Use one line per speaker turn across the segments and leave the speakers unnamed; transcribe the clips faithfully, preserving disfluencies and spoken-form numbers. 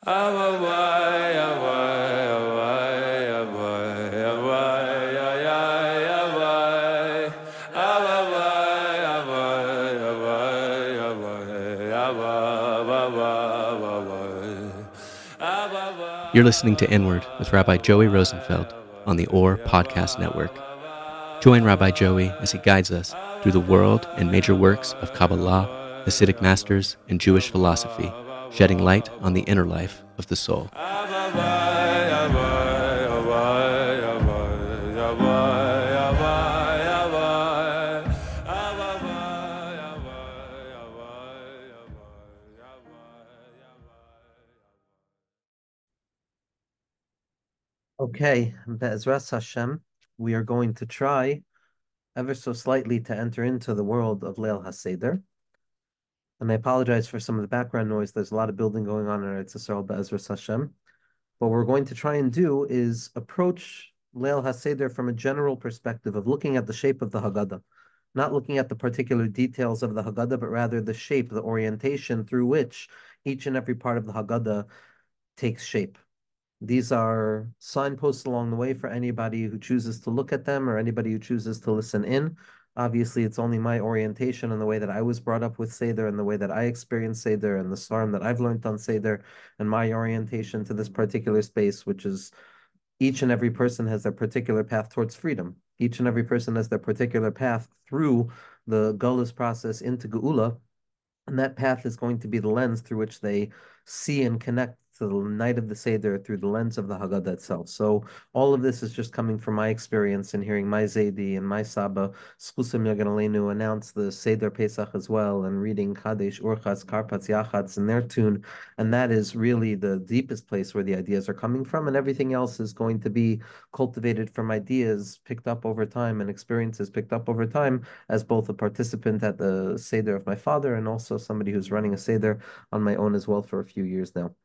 You're listening to Inward with Rabbi Joey Rosenfeld on the O R Podcast Network. Join Rabbi Joey as he guides us through the world and major works of Kabbalah, Hasidic masters, and Jewish philosophy, shedding light on the inner life of the soul.
Okay, Be'ezras Hashem, we are going to try ever so slightly to enter into the world of Leil HaSeder. And I apologize for some of the background noise. There's a lot of building going on in Eretz Yisrael, Be'ezras Hashem. What we're going to try and do is approach Leil HaSeder from a general perspective of looking at the shape of the Haggadah, not looking at the particular details of the Haggadah, but rather the shape, the orientation through which each and every part of the Haggadah takes shape. These are signposts along the way for anybody who chooses to look at them or anybody who chooses to listen in. Obviously, it's only my orientation and the way that I was brought up with Seder and the way that I experience Seder and the svarim that I've learned on Seder and my orientation to this particular space, which is each and every person has their particular path towards freedom. Each and every person has their particular path through the Gullus process into Geula. And that path is going to be the lens through which they see and connect to the night of the Seder through the lens of the Haggadah itself. So all of this is just coming from my experience and hearing my Zaidi and my Saba, Schusim Yagan Aleinu, announce the Seder Pesach as well, and reading Kadesh, Urchatz, Karpatz, Yachatz in their tune. And that is really the deepest place where the ideas are coming from. And everything else is going to be cultivated from ideas picked up over time and experiences picked up over time as both a participant at the Seder of my father and also somebody who's running a Seder on my own as well for a few years now.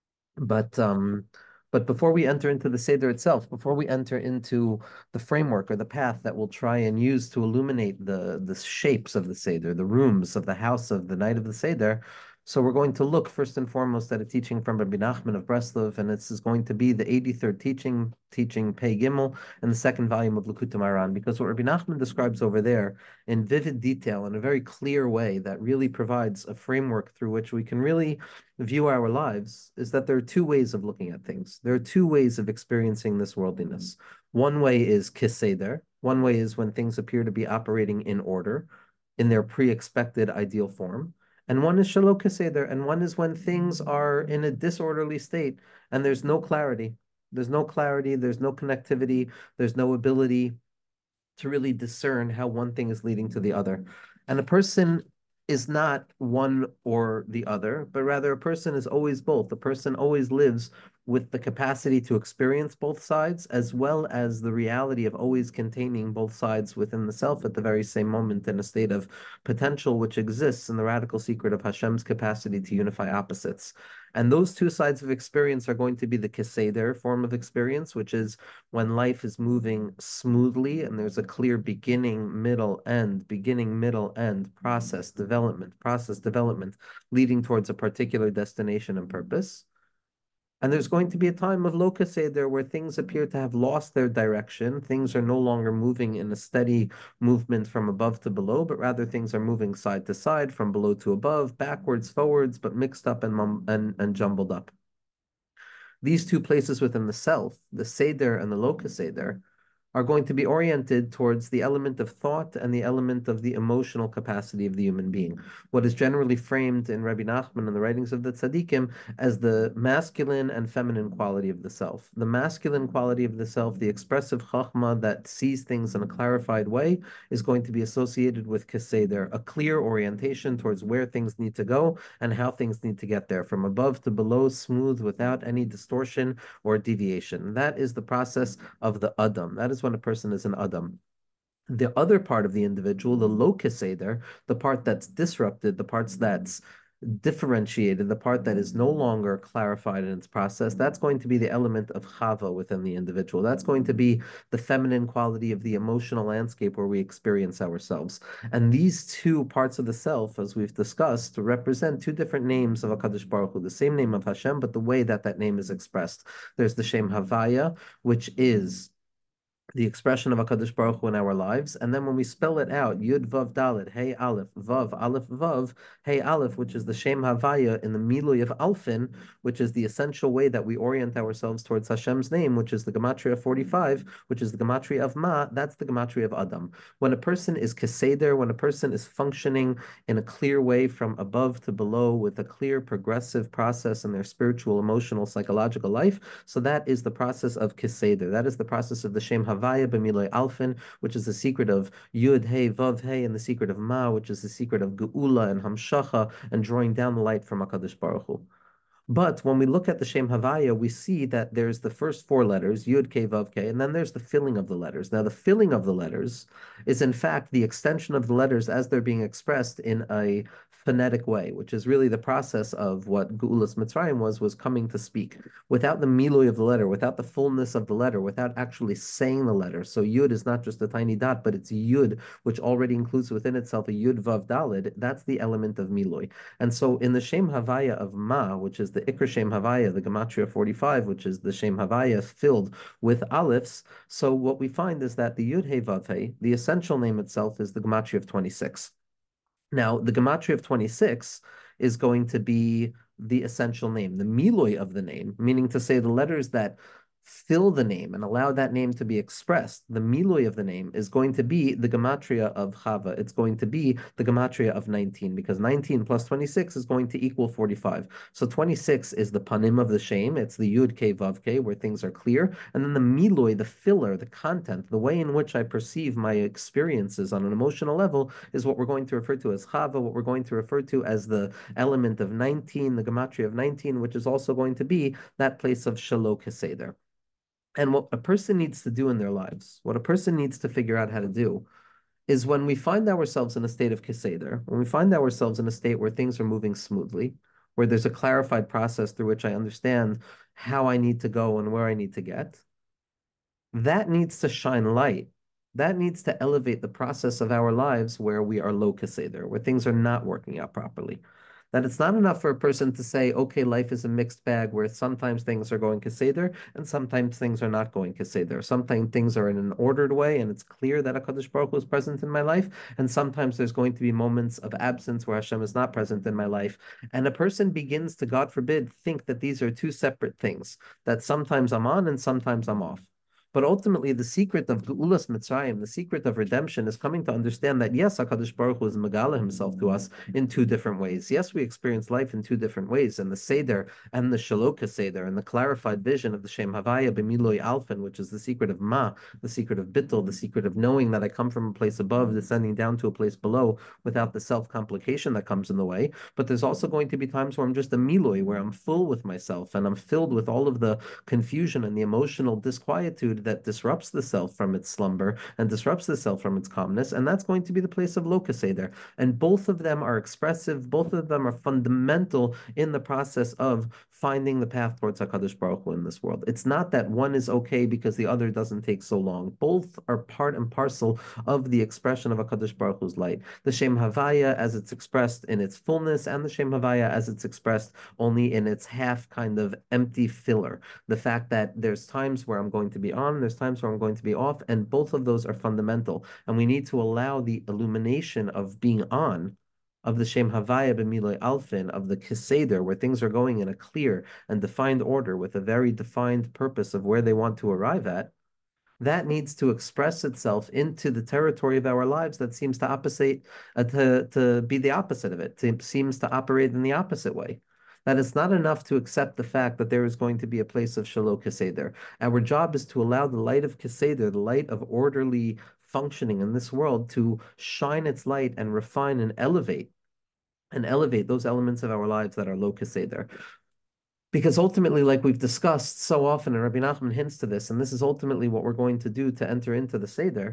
But um, but before we enter into the Seder itself, before we enter into the framework or the path that we'll try and use to illuminate the the shapes of the Seder, the rooms of the house of the night of the Seder, so we're going to look first and foremost at a teaching from Rabbi Nachman of Breslov, and this is going to be the eighty-third teaching, teaching Pei Gimel, and the second volume of Likutei Moharan, because what Rabbi Nachman describes over there in vivid detail, in a very clear way, that really provides a framework through which we can really view our lives, is that there are two ways of looking at things. There are two ways of experiencing this worldliness. One way is kiseder. One way is when things appear to be operating in order, in their pre-expected ideal form. And one is shalom kiseder, and one is when things are in a disorderly state and there's no clarity. There's no clarity, there's no connectivity, there's no ability to really discern how one thing is leading to the other. And a person is not one or the other, but rather a person is always both. A person always lives with the capacity to experience both sides, as well as the reality of always containing both sides within the self at the very same moment in a state of potential which exists in the radical secret of Hashem's capacity to unify opposites. And those two sides of experience are going to be the Keseder form of experience, which is when life is moving smoothly and there's a clear beginning, middle, end, beginning, middle, end, process, development, process, development, leading towards a particular destination and purpose. And there's going to be a time of Lo Keseder where things appear to have lost their direction. Things are no longer moving in a steady movement from above to below, but rather things are moving side to side, from below to above, backwards, forwards, but mixed up and, and, and jumbled up. These two places within the self, the Seder and the Lo Keseder, are going to be oriented towards the element of thought and the element of the emotional capacity of the human being. What is generally framed in Rabbi Nachman and the writings of the Tzaddikim as the masculine and feminine quality of the self. The masculine quality of the self, the expressive chachma that sees things in a clarified way, is going to be associated with keseder, a clear orientation towards where things need to go and how things need to get there, from above to below, smooth, without any distortion or deviation. That is the process of the Adam. That is when a person is an Adam. The other part of the individual, the Lo Keseder, the part that's disrupted, the parts that's differentiated, the part that is no longer clarified in its process, that's going to be the element of chava within the individual. That's going to be the feminine quality of the emotional landscape where we experience ourselves. And these two parts of the self, as we've discussed, represent two different names of HaKadosh Baruch Hu, the same name of Hashem, but the way that that name is expressed. There's the Shem Havaya, which is the expression of HaKadosh Baruch Hu in our lives. And then when we spell it out, Yud Vav Dalet, Hey Aleph, Vav, Aleph, Vav, Hey Aleph, which is the Shem Havaya in the Milui of Alfin, which is the essential way that we orient ourselves towards Hashem's name, which is the Gematria forty-five, which is the Gematria of Ma, that's the Gematria of Adam. When a person is Keseder, when a person is functioning in a clear way from above to below with a clear progressive process in their spiritual, emotional, psychological life, so that is the process of Keseder. That is the process of the Shem Havaya. Havaya b'miloi alfin, which is the secret of Yud, Hey, Vav, Hey, and the secret of Ma, which is the secret of Geula and Hamshacha, and drawing down the light from HaKadosh Baruch Hu. But when we look at the Shem Havaya, we see that there's the first four letters, Yud, K, Vav, K, and then there's the filling of the letters. Now, the filling of the letters is, in fact, the extension of the letters as they're being expressed in a phonetic way, which is really the process of what Geulas Mitzrayim was, was coming to speak. Without the milui of the letter, without the fullness of the letter, without actually saying the letter. So Yud is not just a tiny dot, but it's Yud, which already includes within itself a Yud, Vav, Dalid. That's the element of milui. And so in the Shem Havaya of Ma, which is the Ikra Shem Havaya, the Gematria forty-five, which is the Shem Havaya filled with Alephs, so what we find is that the Yud He Vav He, the essential name itself, is the Gematria of twenty-six. Now, the Gematria of twenty-six is going to be the essential name, the Miloi of the name, meaning to say the letters that fill the name and allow that name to be expressed. The milui of the name is going to be the gematria of Chava. It's going to be the gematria of nineteen, because nineteen plus twenty-six is going to equal forty-five. So twenty-six is the panim of the shame. It's the yud ke vav ke, where things are clear. And then the milui, the filler, the content, the way in which I perceive my experiences on an emotional level is what we're going to refer to as Chava, what we're going to refer to as the element of nineteen, the gematria of nineteen, which is also going to be that place of Shalom Keseder. And what a person needs to do in their lives, what a person needs to figure out how to do, is when we find ourselves in a state of Keseder, when we find ourselves in a state where things are moving smoothly, where there's a clarified process through which I understand how I need to go and where I need to get, that needs to shine light. That needs to elevate the process of our lives where we are low Keseder, where things are not working out properly. That it's not enough for a person to say, okay, life is a mixed bag where sometimes things are going Keseder and sometimes things are not going Keseder. Sometimes things are in an ordered way and it's clear that HaKadosh Baruch Hu is present in my life. And sometimes there's going to be moments of absence where Hashem is not present in my life. And a person begins to, God forbid, think that these are two separate things, that sometimes I'm on and sometimes I'm off. But ultimately, the secret of Geulas Mitzrayim, the secret of redemption, is coming to understand that yes, HaKadosh Baruch Hu is Megala himself to us in two different ways. Yes, we experience life in two different ways, and the Seder and the Shaloka Seder, and the clarified vision of the Shem Havaya B'miloi Alfin, which is the secret of Ma, the secret of Bittul, the secret of knowing that I come from a place above, descending down to a place below, without the self-complication that comes in the way. But there's also going to be times where I'm just a Miloi, where I'm full with myself, and I'm filled with all of the confusion and the emotional disquietude that disrupts the self from its slumber and disrupts the self from its calmness, and that's going to be the place of Loka Seder. And both of them are expressive, both of them are fundamental in the process of finding the path towards HaKadosh Baruch Hu in this world. It's not that one is okay because the other doesn't take so long. Both are part and parcel of the expression of HaKadosh Baruch Hu's light. The Shem Havaya as it's expressed in its fullness, and the Shem Havaya as it's expressed only in its half kind of empty filler. The fact that there's times where I'm going to be on, there's times where I'm going to be off, and both of those are fundamental. And we need to allow the illumination of being on, of the Shem Havaya B'miloi Alfin, of the Keseder, where things are going in a clear and defined order with a very defined purpose of where they want to arrive at. That needs to express itself into the territory of our lives that seems to opposite, uh, to, to be the opposite of it, it seems to operate in the opposite way. That it's not enough to accept the fact that there is going to be a place of Shalom Keseder. Our job is to allow the light of Keseder, the light of orderly functioning in this world, to shine its light and refine and elevate, and elevate those elements of our lives that are low Keseder. Because ultimately, like we've discussed so often, and Rabbi Nachman hints to this, and this is ultimately what we're going to do to enter into the Seder,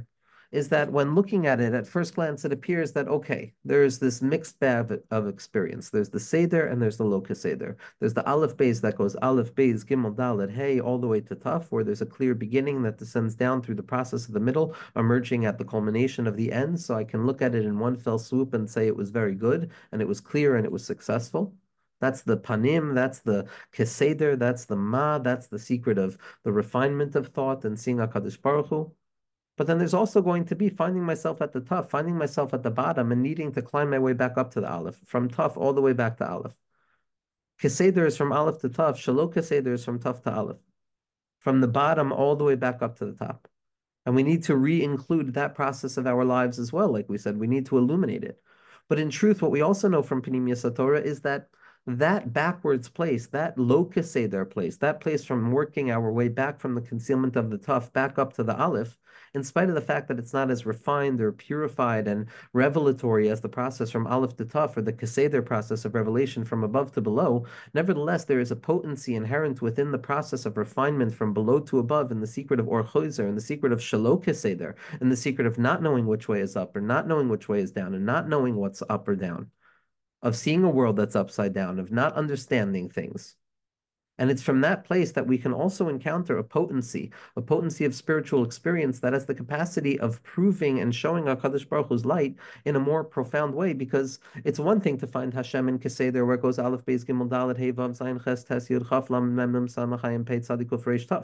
is that when looking at it at first glance, it appears that, okay, there's this mixed bag of experience. There's the Seder and there's the Loka Seder. There's the Aleph Beis that goes Aleph Beis Gimel Dalet Hey all the way to Taf, where there's a clear beginning that descends down through the process of the middle, emerging at the culmination of the end. So I can look at it in one fell swoop and say it was very good and it was clear and it was successful. That's the panim, that's the keseder, that's the ma, that's the secret of the refinement of thought and seeing HaKadosh Baruch Hu. But then there's also going to be finding myself at the Taf, finding myself at the bottom and needing to climb my way back up to the Aleph, from Taf all the way back to Aleph. Keseder is from Aleph to Taf, Shalom Keseder is from Taf to Aleph, from the bottom all the way back up to the top. And we need to re-include that process of our lives as well. Like we said, we need to illuminate it. But in truth, what we also know from Pnimius HaTorah is that that backwards place, that Loka Seder place, that place from working our way back from the concealment of the Taf back up to the Aleph, in spite of the fact that it's not as refined or purified and revelatory as the process from Aleph to Taf or the Keseder process of revelation from above to below, nevertheless, there is a potency inherent within the process of refinement from below to above in the secret of Or Chozer, in the secret of Shalom Keseder, in the secret of not knowing which way is up or not knowing which way is down and not knowing what's up or down, of seeing a world that's upside down, of not understanding things. And it's from that place that we can also encounter a potency, a potency of spiritual experience that has the capacity of proving and showing HaKadosh Baruch Hu's light in a more profound way, because it's one thing to find Hashem in Keseder, where it goes Aleph, Beis, Gimel, Dalet, Hey, Vav, Zayin, Ches, Tes, Yud, Chaf, Lam, Mem, Mem, Samach, Hayim, Pei, Tzadik, Kuf, Reish, Taf.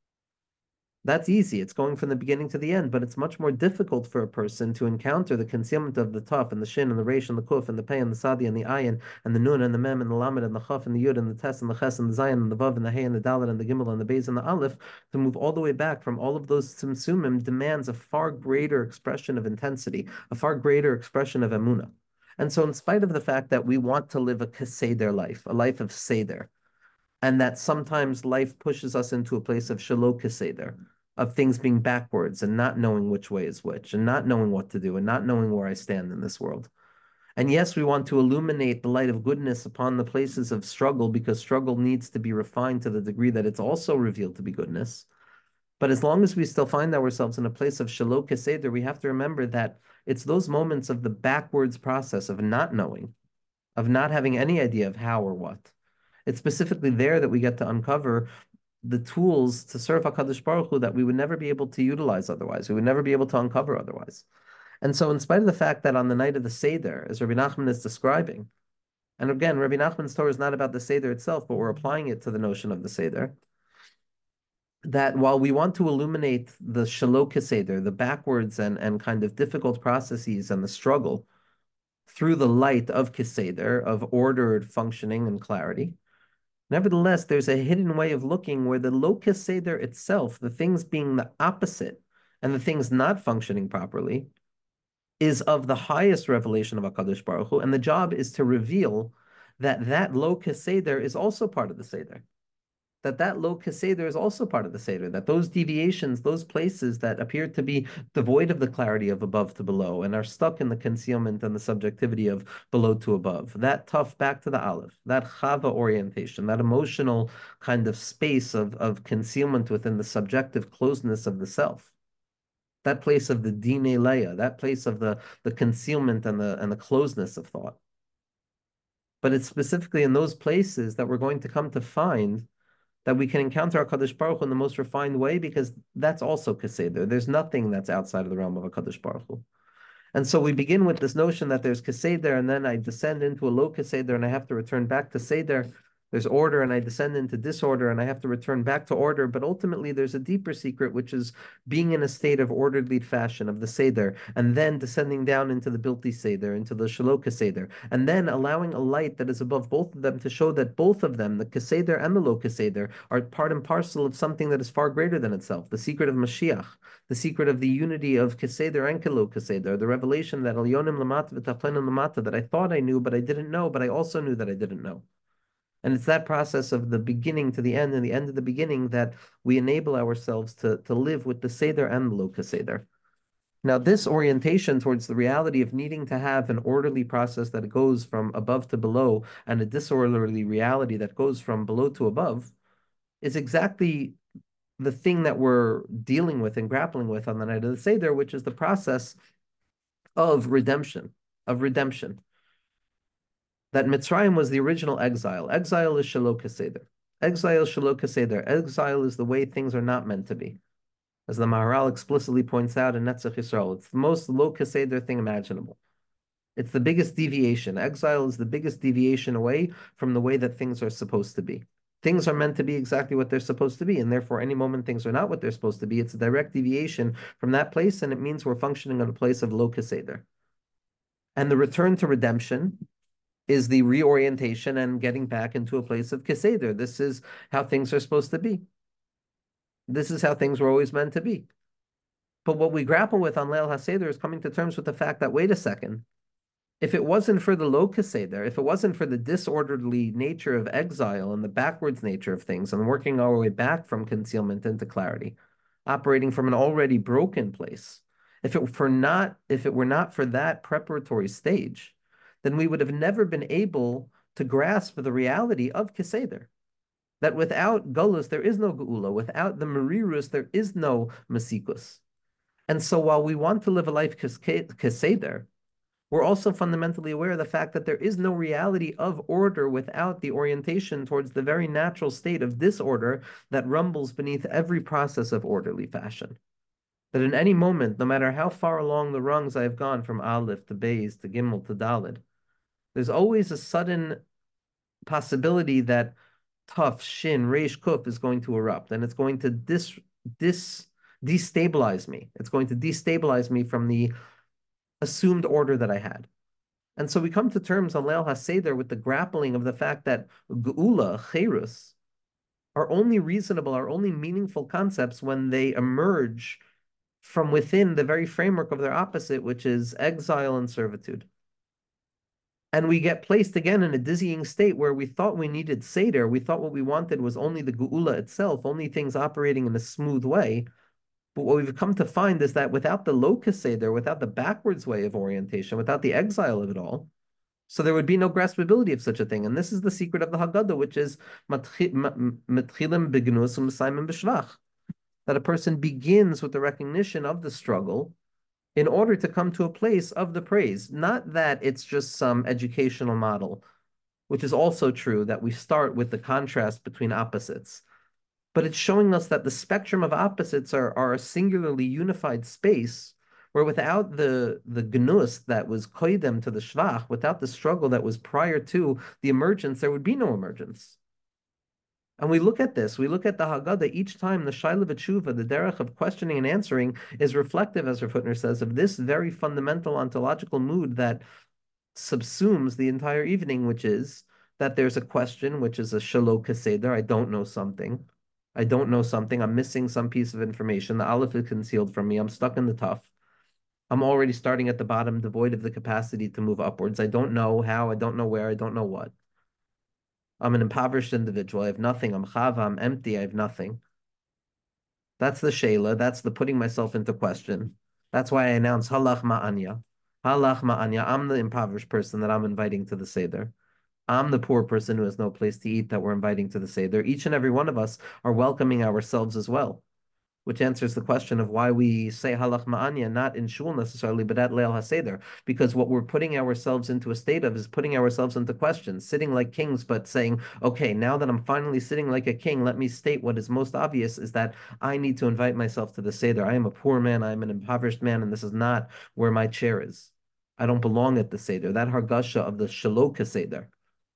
That's easy. It's going from the beginning to the end, but it's much more difficult for a person to encounter the concealment of the Taf and the Shin and the Reish and the Kuf and the Pei and the Sadi and the Ayin and the Nun and the Mem and the Lamed and the Chaf and the Yud and the Tes and the Ches and the Zayin and the Vav and the Hey and the Dalet and the Gimel and the Beis and the Aleph. To move all the way back from all of those Tzimtzumim demands a far greater expression of intensity, a far greater expression of Emunah. And so in spite of the fact that we want to live a Keseder life, a life of Seder, and that sometimes life pushes us into a place of Shalom Keseder, of things being backwards and not knowing which way is which and not knowing what to do and not knowing where I stand in this world. And yes, we want to illuminate the light of goodness upon the places of struggle, because struggle needs to be refined to the degree that it's also revealed to be goodness. But as long as we still find ourselves in a place of Shalom Keseder, we have to remember that it's those moments of the backwards process of not knowing, of not having any idea of how or what. It's specifically there that we get to uncover the tools to serve HaKadosh Baruch Hu that we would never be able to utilize otherwise. We would never be able to uncover otherwise. And so in spite of the fact that on the night of the Seder, as Rabbi Nachman is describing, and again, Rabbi Nachman's Torah is not about the Seder itself, but we're applying it to the notion of the Seder, that while we want to illuminate the Shalom Keseder, the backwards and, and kind of difficult processes and the struggle through the light of Keseder, of ordered functioning and clarity, nevertheless, there's a hidden way of looking where the Loka Seder itself, the things being the opposite and the things not functioning properly, is of the highest revelation of HaKadosh Baruch Hu, and the job is to reveal that that Loka Seder is also part of the Seder. That that Loka Seder is also part of the Seder, that those deviations, those places that appear to be devoid of the clarity of above to below and are stuck in the concealment and the subjectivity of below to above, that Taf back to the Aleph, that Chava orientation, that emotional kind of space of, of concealment within the subjective closeness of the self, that place of the Dine Leia, that place of the, the concealment and the, and the closeness of thought. But it's specifically in those places that we're going to come to find that we can encounter HaKadosh Baruch Hu in the most refined way, because that's also Keseder. There's nothing that's outside of the realm of HaKadosh Baruch Hu. And so we begin with this notion that there's Keseder, and then I descend into a low Keseder, and I have to return back to Seder. There's order, and I descend into disorder, and I have to return back to order. But ultimately, there's a deeper secret, which is being in a state of orderly fashion of the Seder, and then descending down into the Bilti Seder, into the Shaloka Seder, and then allowing a light that is above both of them to show that both of them, the Keseder and the Loka Seder, are part and parcel of something that is far greater than itself, the secret of Mashiach, the secret of the unity of Keseder and Loka Seder, the revelation that Elyonim Lamata v'Tachtonim Lamata, that I thought I knew, but I didn't know, but I also knew that I didn't know. And it's that process of the beginning to the end and the end of the beginning that we enable ourselves to, to live with the Seder and the Loka Seder. Now, this orientation towards the reality of needing to have an orderly process that goes from above to below and a disorderly reality that goes from below to above is exactly the thing that we're dealing with and grappling with on the night of the Seder, which is the process of redemption, of redemption. That Mitzrayim was the original exile. Exile is Shelo Keseder. Exile is Shelo Keseder. Exile is the way things are not meant to be. As the Maharal explicitly points out in Netzach Yisrael, it's the most Lo Keseder thing imaginable. It's the biggest deviation. Exile is the biggest deviation away from the way that things are supposed to be. Things are meant to be exactly what they're supposed to be, and therefore any moment things are not what they're supposed to be, it's a direct deviation from that place, and it means we're functioning on a place of Lo Keseder. And the return to redemption is the reorientation and getting back into a place of Keseder. This is how things are supposed to be. This is how things were always meant to be. But what we grapple with on Leil HaSeder is coming to terms with the fact that, wait a second, if it wasn't for the Lo Keseder, if it wasn't for the disorderly nature of exile and the backwards nature of things and working our way back from concealment into clarity, operating from an already broken place, if it for not, if it were not for that preparatory stage, then we would have never been able to grasp the reality of Keseder. That without Golus, there is no Geula. Without the Merirus, there is no Masikus. And so while we want to live a life Keseder, we're also fundamentally aware of the fact that there is no reality of order without the orientation towards the very natural state of disorder that rumbles beneath every process of orderly fashion. That in any moment, no matter how far along the rungs I have gone from Aleph to Beis to Gimel to Daled, there's always a sudden possibility that Tuf, Shin, Reish, Kuf is going to erupt, and it's going to dis, dis, destabilize me. It's going to destabilize me from the assumed order that I had. And so we come to terms on Leil HaSeder with the grappling of the fact that Geula, Cherus, are only reasonable, are only meaningful concepts when they emerge from within the very framework of their opposite, which is exile and servitude. And we get placed again in a dizzying state where we thought we needed Seder. We thought what we wanted was only the Geula itself, only things operating in a smooth way. But what we've come to find is that without the Lo Keseder, without the backwards way of orientation, without the exile of it all, so there would be no graspability of such a thing. And this is the secret of the Haggadah, which is Matchilim Bignus U'Mesayimim B'Shvach, that a person begins with the recognition of the struggle in order to come to a place of the praise. Not that it's just some educational model, which is also true, that we start with the contrast between opposites. But it's showing us that the spectrum of opposites are, are a singularly unified space where without the, the gnus that was koidem to the shvach, without the struggle that was prior to the emergence, there would be no emergence. And we look at this, we look at the Haggadah, each time the Shaila V'Tshuva, the derech of questioning and answering, is reflective, as Rav Hutner says, of this very fundamental ontological mood that subsumes the entire evening, which is that there's a question, which is a Shelo Keseder, I don't know something. I don't know something. I'm missing some piece of information. The Aleph is concealed from me. I'm stuck in the Tuf. I'm already starting at the bottom, devoid of the capacity to move upwards. I don't know how. I don't know where. I don't know what. I'm an impoverished individual. I have nothing. I'm chava. I'm empty. I have nothing. That's the Sheila. That's the putting myself into question. That's why I announce Halach Ma'anya. Halach Ma'anya. I'm the impoverished person that I'm inviting to the Seder. I'm the poor person who has no place to eat that we're inviting to the Seder. Each and every one of us are welcoming ourselves as well, which answers the question of why we say Halach Ma'anya, not in Shul necessarily, but at Leil HaSeder, because what we're putting ourselves into a state of is putting ourselves into question, sitting like kings, but saying, okay, now that I'm finally sitting like a king, let me state what is most obvious is that I need to invite myself to the Seder. I am a poor man, I am an impoverished man, and this is not where my chair is. I don't belong at the Seder. That Hargasha of the Shelo Keseder.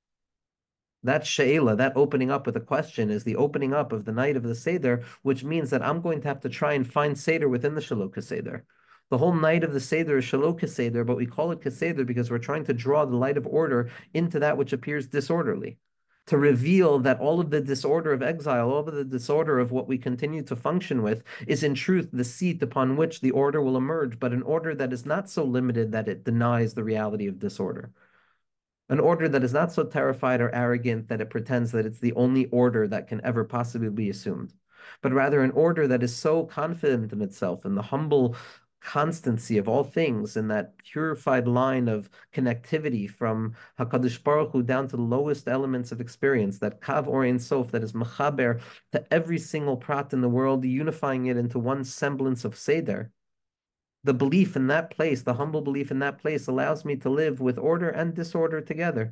That she'ela, that opening up with a question, is the opening up of the night of the Seder, which means that I'm going to have to try and find Seder within the Shelo Keseder. The whole night of the Seder is Shelo Keseder, but we call it Keseder because we're trying to draw the light of order into that which appears disorderly, to reveal that all of the disorder of exile, all of the disorder of what we continue to function with, is in truth the seat upon which the order will emerge, but an order that is not so limited that it denies the reality of disorder. An order that is not so terrified or arrogant that it pretends that it's the only order that can ever possibly be assumed, but rather an order that is so confident in itself, in the humble constancy of all things in that purified line of connectivity from HaKadosh Baruch Hu down to the lowest elements of experience, that Kav Or Ein Sof that is mechaber to every single prat in the world, unifying it into one semblance of Seder. The belief in that place, the humble belief in that place, allows me to live with order and disorder together.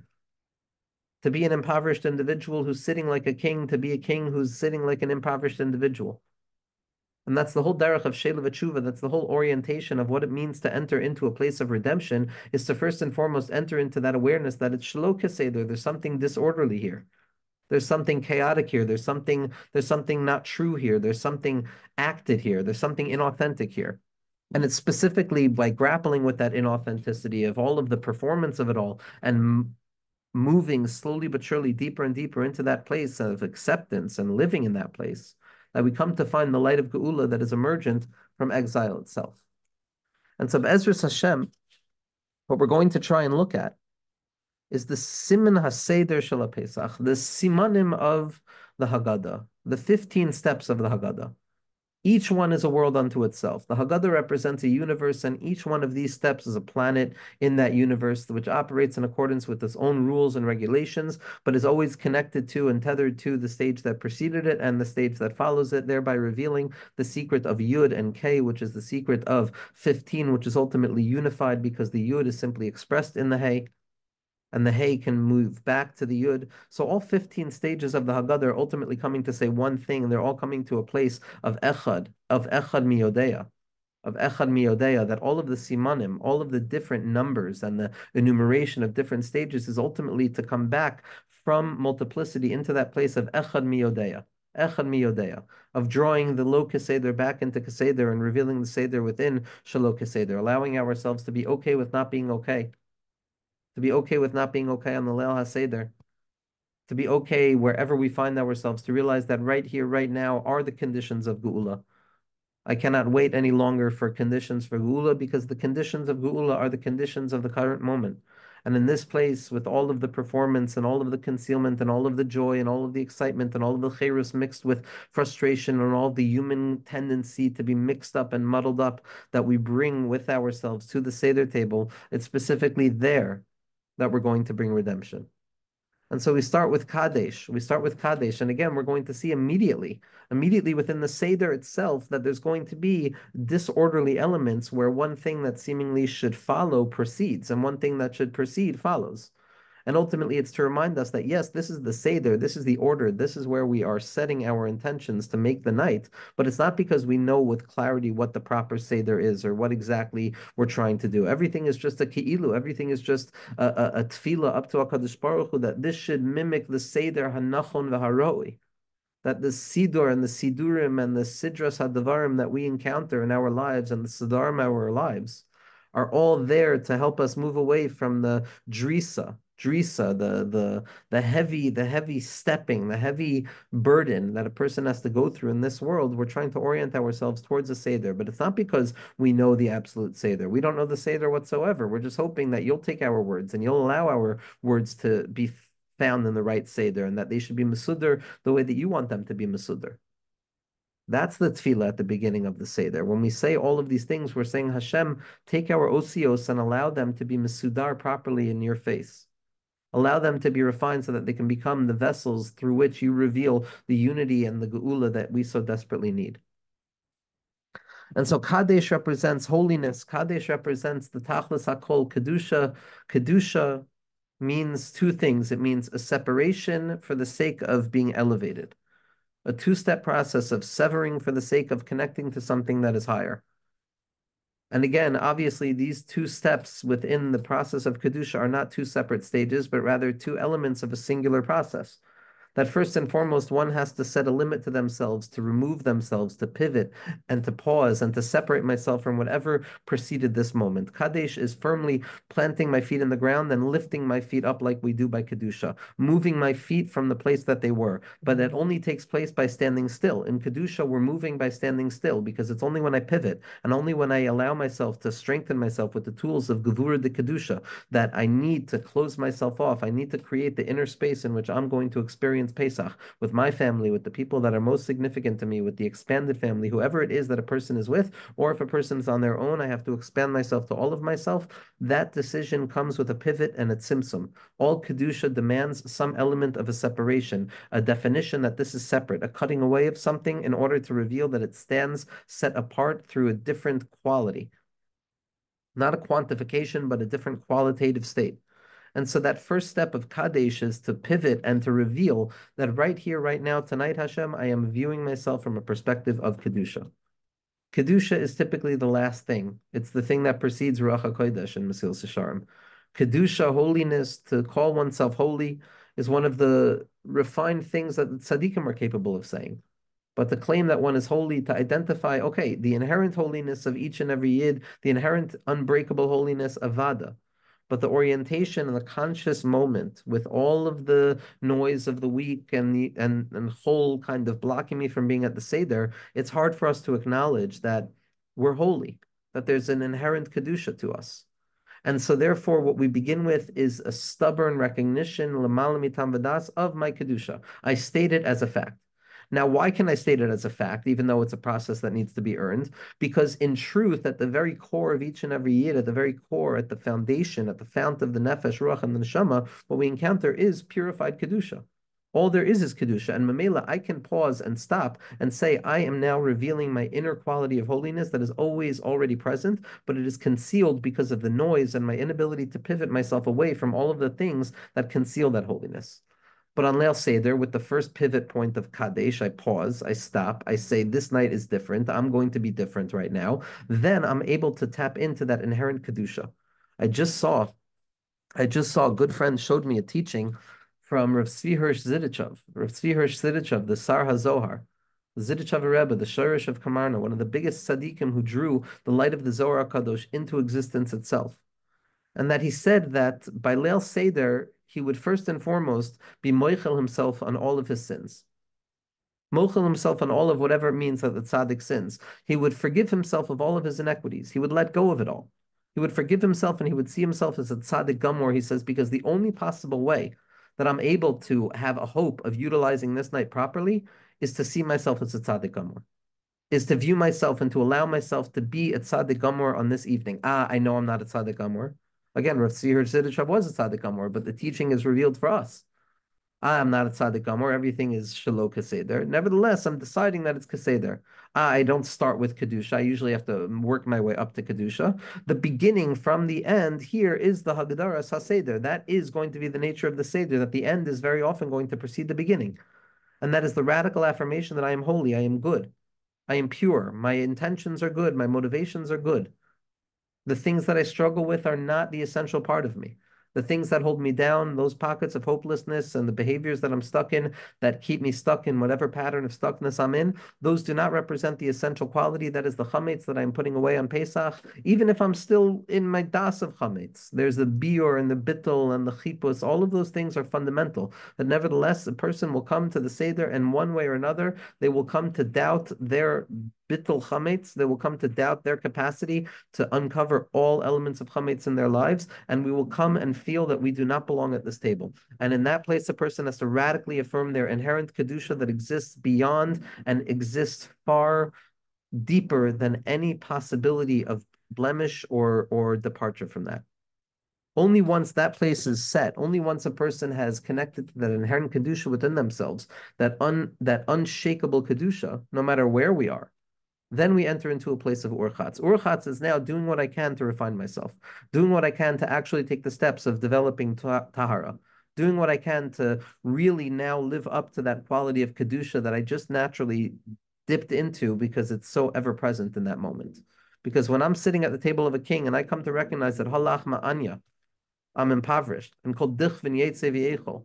To be an impoverished individual who's sitting like a king, to be a king who's sitting like an impoverished individual. And that's the whole derech of Sheila V'tshuva. That's the whole orientation of what it means to enter into a place of redemption, is to first and foremost enter into that awareness that it's shelo keseder. There's something disorderly here. There's something chaotic here. There's something, there's something not true here. There's something acted here. There's something inauthentic here. And it's specifically by grappling with that inauthenticity of all of the performance of it all and moving slowly but surely deeper and deeper into that place of acceptance and living in that place, that we come to find the light of Geula that is emergent from exile itself. And so Be'ezras Hashem, what we're going to try and look at is the Siman HaSeder Shel HaPesach, the Simanim of the Haggadah, the fifteen steps of the Haggadah. Each one is a world unto itself. The Haggadah represents a universe, and each one of these steps is a planet in that universe, which operates in accordance with its own rules and regulations, but is always connected to and tethered to the stage that preceded it and the stage that follows it, thereby revealing the secret of Yud and K, which is the secret of fifteen, which is ultimately unified because the Yud is simply expressed in the Hey, and the Hey can move back to the Yud. So all fifteen stages of the Haggadah are ultimately coming to say one thing, and they're all coming to a place of Echad, of Echad Miyodea, of Echad Miyodea, that all of the Simanim, all of the different numbers and the enumeration of different stages is ultimately to come back from multiplicity into that place of Echad Miyodea. Echad Miyodea, of drawing the low Keseder back into Keseder and revealing the Seder within Shelo Keseder, allowing ourselves to be okay with not being okay. To be okay with not being okay on the Leil HaSeder, to be okay wherever we find ourselves, to realize that right here, right now, are the conditions of Geula. I cannot wait any longer for conditions for Geula, because the conditions of Geula are the conditions of the current moment. And in this place, with all of the performance and all of the concealment and all of the joy and all of the excitement and all of the chayrus mixed with frustration and all the human tendency to be mixed up and muddled up that we bring with ourselves to the Seder table, it's specifically there that we're going to bring redemption. And so we start with Kadesh. We start with Kadesh. And again, we're going to see immediately, immediately within the Seder itself, that there's going to be disorderly elements where one thing that seemingly should follow proceeds, and one thing that should proceed follows. And ultimately, it's to remind us that, yes, this is the Seder, this is the order, this is where we are setting our intentions to make the night, but it's not because we know with clarity what the proper Seder is or what exactly we're trying to do. Everything is just a Ki'ilu, everything is just a, a, a tefillah up to HaKadosh Baruch Hu, that this should mimic the Seder Hanachon V'Haroi, that the Sidur and the Sidurim and the Sidras HaDavarim that we encounter in our lives and the Sidarim of our lives are all there to help us move away from the Drisa, Drisa, the the the heavy, the heavy stepping, the heavy burden that a person has to go through in this world. We're trying to orient ourselves towards a Seder, but it's not because we know the absolute Seder. We don't know the Seder whatsoever. We're just hoping that you'll take our words and you'll allow our words to be found in the right Seder, and that they should be Masudar the way that you want them to be Masudar. That's the tefillah at the beginning of the Seder. When we say all of these things, we're saying, Hashem, take our osios and allow them to be Masudar properly in your face. Allow them to be refined so that they can become the vessels through which you reveal the unity and the geula that we so desperately need. And so Kadesh represents holiness. Kadesh represents the Tachlis HaKol, Kedusha. Kedusha means two things. It means a separation for the sake of being elevated, a two-step process of severing for the sake of connecting to something that is higher. And again, obviously, these two steps within the process of Kedusha are not two separate stages, but rather two elements of a singular process. That first and foremost, one has to set a limit to themselves, to remove themselves, to pivot, and to pause, and to separate myself from whatever preceded this moment. Kadesh is firmly planting my feet in the ground and lifting my feet up like we do by Kedusha, moving my feet from the place that they were. But that only takes place by standing still. In Kedusha, we're moving by standing still, because it's only when I pivot, and only when I allow myself to strengthen myself with the tools of Gevura de Kedusha, that I need to close myself off. I need to create the inner space in which I'm going to experience experience Pesach with my family, with the people that are most significant to me, with the expanded family, whoever it is that a person is with, or if a person is on their own, I have to expand myself to all of myself. That decision comes with a pivot and a tzimtzum. All Kedusha demands some element of a separation, a definition that this is separate, a cutting away of something in order to reveal that it stands set apart through a different quality. Not a quantification, but a different qualitative state. And so that first step of Kadesh is to pivot and to reveal that right here, right now, tonight, Hashem, I am viewing myself from a perspective of Kedusha. Kedusha is typically the last thing. It's the thing that precedes Ruach HaKodesh in Mesilas Yesharim. Kedusha, holiness, to call oneself holy, is one of the refined things that the tzaddikim are capable of saying. But to claim that one is holy, to identify, okay, the inherent holiness of each and every yid, the inherent unbreakable holiness of Vada, but the orientation and the conscious moment with all of the noise of the week and the and, and whole kind of blocking me from being at the Seder, it's hard for us to acknowledge that we're holy, that there's an inherent Kedusha to us. And so therefore, what we begin with is a stubborn recognition, l'mal mitam v'das, of my Kedusha. I state it as a fact. Now, why can I state it as a fact, even though it's a process that needs to be earned? Because in truth, at the very core of each and every yid, at the very core, at the foundation, at the fount of the nefesh, ruach, and the neshama, what we encounter is purified kedusha. All there is is kedusha, and mamela, I can pause and stop and say, I am now revealing my inner quality of holiness that is always already present, but it is concealed because of the noise and my inability to pivot myself away from all of the things that conceal that holiness. But on Leil Seder, with the first pivot point of Kadesh, I pause, I stop, I say, this night is different. I'm going to be different right now. Then I'm able to tap into that inherent Kedusha. I just saw, I just saw a good friend showed me a teaching from Rav Tzvi Hirsch Zidichov, Rav Tzvi Hirsch Zidichov, the Sar HaZohar, the Zidichov Rebbe, the Shorish of Kamarna, one of the biggest tzaddikim who drew the light of the Zohar HaKadosh into existence itself. And that he said that by Leil Seder, he would first and foremost be moichel himself on all of his sins. Moichel himself on all of whatever it means that the tzaddik sins. He would forgive himself of all of his inequities. He would let go of it all. He would forgive himself and he would see himself as a tzaddik gamor, he says, because the only possible way that I'm able to have a hope of utilizing this night properly is to see myself as a tzaddik gamor, is to view myself and to allow myself to be a tzaddik gamor on this evening. Ah, I know I'm not a tzaddik gamor. Again, Rav Tzvi Hirsch Zidichov was a tzaddik gamor, but the teaching is revealed for us. Ah, I'm not a tzaddik gamor. Everything is shelo kaseder. Nevertheless, I'm deciding that it's kaseder. Ah, I don't start with kedusha. I usually have to work my way up to kedusha. The beginning from the end here is the hagdaras haseder. That is going to be the nature of the seder. That the end is very often going to precede the beginning, and that is the radical affirmation that I am holy. I am good. I am pure. My intentions are good. My motivations are good. The things that I struggle with are not the essential part of me. The things that hold me down, those pockets of hopelessness and the behaviors that I'm stuck in that keep me stuck in whatever pattern of stuckness I'm in, those do not represent the essential quality that is the chametz that I'm putting away on Pesach, even if I'm still in my das of chametz. There's the biur and the bittul and the chipus. All of those things are fundamental. But nevertheless, a person will come to the Seder and one way or another, they will come to doubt their bittul chametz. They will come to doubt their capacity to uncover all elements of chametz in their lives, and we will come and feel that we do not belong at this table. And in that place, a person has to radically affirm their inherent kedusha that exists beyond and exists far deeper than any possibility of blemish or or departure from that. Only once that place is set, only once a person has connected to that inherent kedusha within themselves, that un that unshakable kedusha, no matter where we are, then we enter into a place of urchatz. Urchatz is now doing what I can to refine myself, doing what I can to actually take the steps of developing tahara, doing what I can to really now live up to that quality of kedusha that I just naturally dipped into because it's so ever present in that moment. Because when I'm sitting at the table of a king and I come to recognize that halach ma'anya, I'm impoverished, and called dichvin yetze v'yechol,